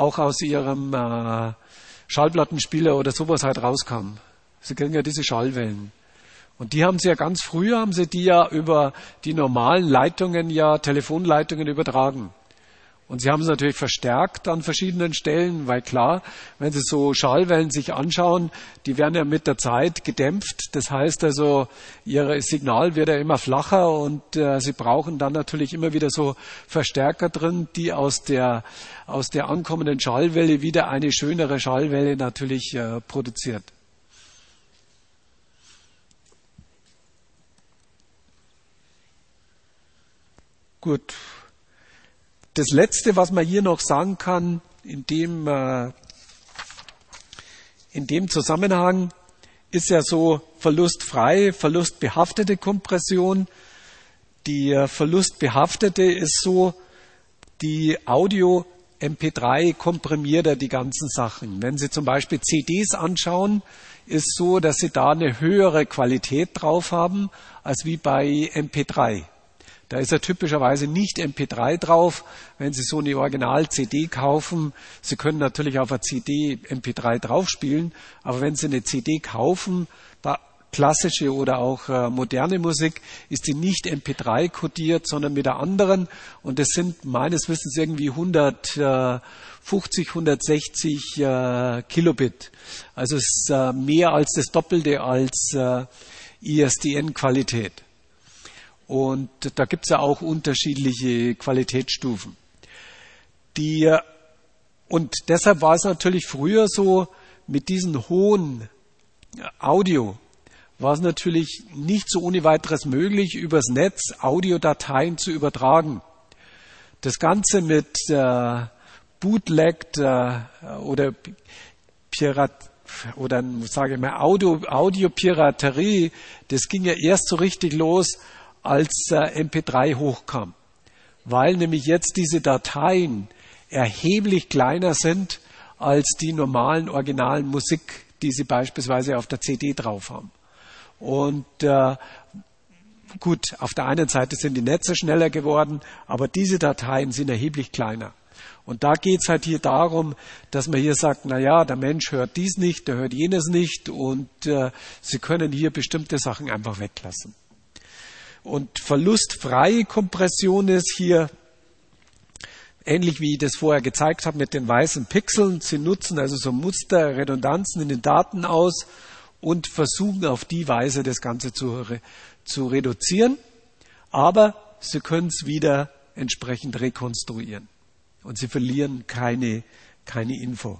Schallplattenspieler oder sowas halt rauskam. Sie kriegen ja diese Schallwellen. Und die haben Sie ja ganz früher, haben Sie die ja über die normalen Leitungen, ja Telefonleitungen übertragen. Und Sie haben es natürlich verstärkt an verschiedenen Stellen, weil klar, wenn Sie so Schallwellen sich anschauen, die werden ja mit der Zeit gedämpft. Das heißt also, Ihr Signal wird ja immer flacher und Sie brauchen dann natürlich immer wieder so Verstärker drin, die aus der ankommenden Schallwelle wieder eine schönere Schallwelle natürlich produziert. Gut. Das Letzte, was man hier noch sagen kann, in dem Zusammenhang, ist ja so verlustfrei, verlustbehaftete Kompression. Die verlustbehaftete ist so die Audio MP3 komprimiert er die ganzen Sachen. Wenn Sie zum Beispiel CDs anschauen, ist so, dass Sie da eine höhere Qualität drauf haben, als wie bei MP3. Da ist ja typischerweise nicht MP3 drauf. Wenn Sie so eine Original-CD kaufen, Sie können natürlich auf einer CD MP3 draufspielen, aber wenn Sie eine CD kaufen, klassische oder auch moderne Musik, ist die nicht MP3 kodiert, sondern mit der anderen. Und das sind meines Wissens irgendwie 150, 160 Kilobit. Also es ist mehr als das Doppelte als ISDN-Qualität. Und da gibt es ja auch unterschiedliche Qualitätsstufen. Und deshalb war es natürlich früher so, mit diesen hohen Audio war es natürlich nicht so ohne weiteres möglich, übers Netz Audiodateien zu übertragen. Das Ganze mit Bootlegged oder sage ich mal Audiopiraterie, das ging ja erst so richtig los, als MP3 hochkam. Weil nämlich jetzt diese Dateien erheblich kleiner sind als die normalen originalen Musik, die Sie beispielsweise auf der CD drauf haben. Und gut, auf der einen Seite sind die Netze schneller geworden, aber diese Dateien sind erheblich kleiner. Und da geht es halt hier darum, dass man hier sagt, na ja, der Mensch hört dies nicht, der hört jenes nicht und Sie können hier bestimmte Sachen einfach weglassen. Und verlustfreie Kompression ist hier ähnlich wie ich das vorher gezeigt habe mit den weißen Pixeln. Sie nutzen also so Muster, Redundanzen in den Daten aus und versuchen auf die Weise das Ganze zu reduzieren. Aber Sie können es wieder entsprechend rekonstruieren. Und Sie verlieren keine Info.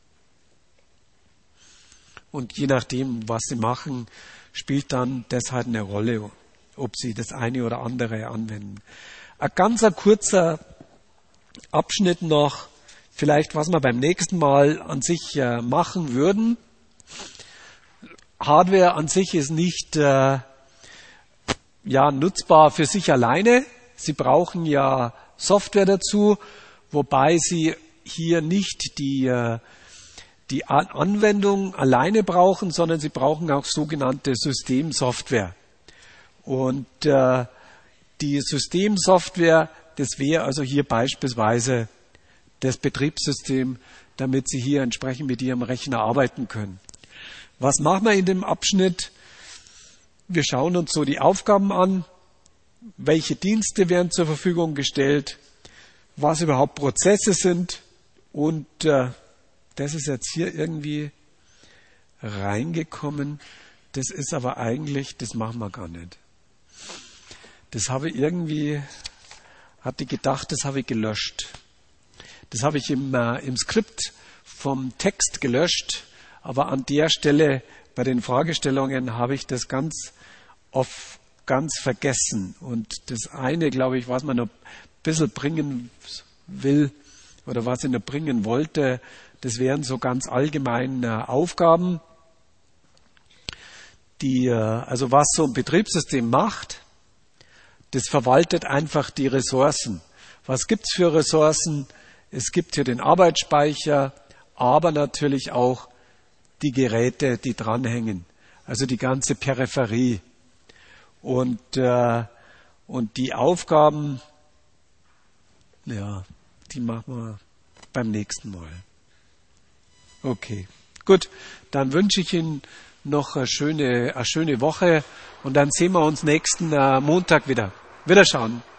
Und je nachdem, was Sie machen, spielt dann das halt eine Rolle, ob Sie das eine oder andere anwenden. Ein ganz kurzer Abschnitt noch, vielleicht was wir beim nächsten Mal an sich machen würden. Hardware an sich ist nicht nutzbar für sich alleine. Sie brauchen ja Software dazu, wobei Sie hier nicht die Anwendung alleine brauchen, sondern Sie brauchen auch sogenannte Systemsoftware. Und die Systemsoftware, das wäre also hier beispielsweise das Betriebssystem, damit Sie hier entsprechend mit Ihrem Rechner arbeiten können. Was machen wir in dem Abschnitt? Wir schauen uns so die Aufgaben an, welche Dienste werden zur Verfügung gestellt, was überhaupt Prozesse sind und das ist jetzt hier irgendwie reingekommen. Das ist aber eigentlich, das machen wir gar nicht. Das habe ich irgendwie, hatte gedacht, das habe ich gelöscht. Das habe ich im Skript vom Text gelöscht, aber an der Stelle bei den Fragestellungen habe ich das ganz vergessen. Und das eine, glaube ich, was man noch ein bisschen bringen will oder was ich noch bringen wollte, das wären so ganz allgemeine Aufgaben, also was so ein Betriebssystem macht, das verwaltet einfach die Ressourcen. Was gibt es für Ressourcen? Es gibt hier den Arbeitsspeicher, aber natürlich auch die Geräte, die dranhängen, also die ganze Peripherie. Und die Aufgaben, ja, die machen wir beim nächsten Mal. Okay, gut, dann wünsche ich Ihnen noch eine schöne Woche und dann sehen wir uns nächsten Montag wieder. Wiederschauen.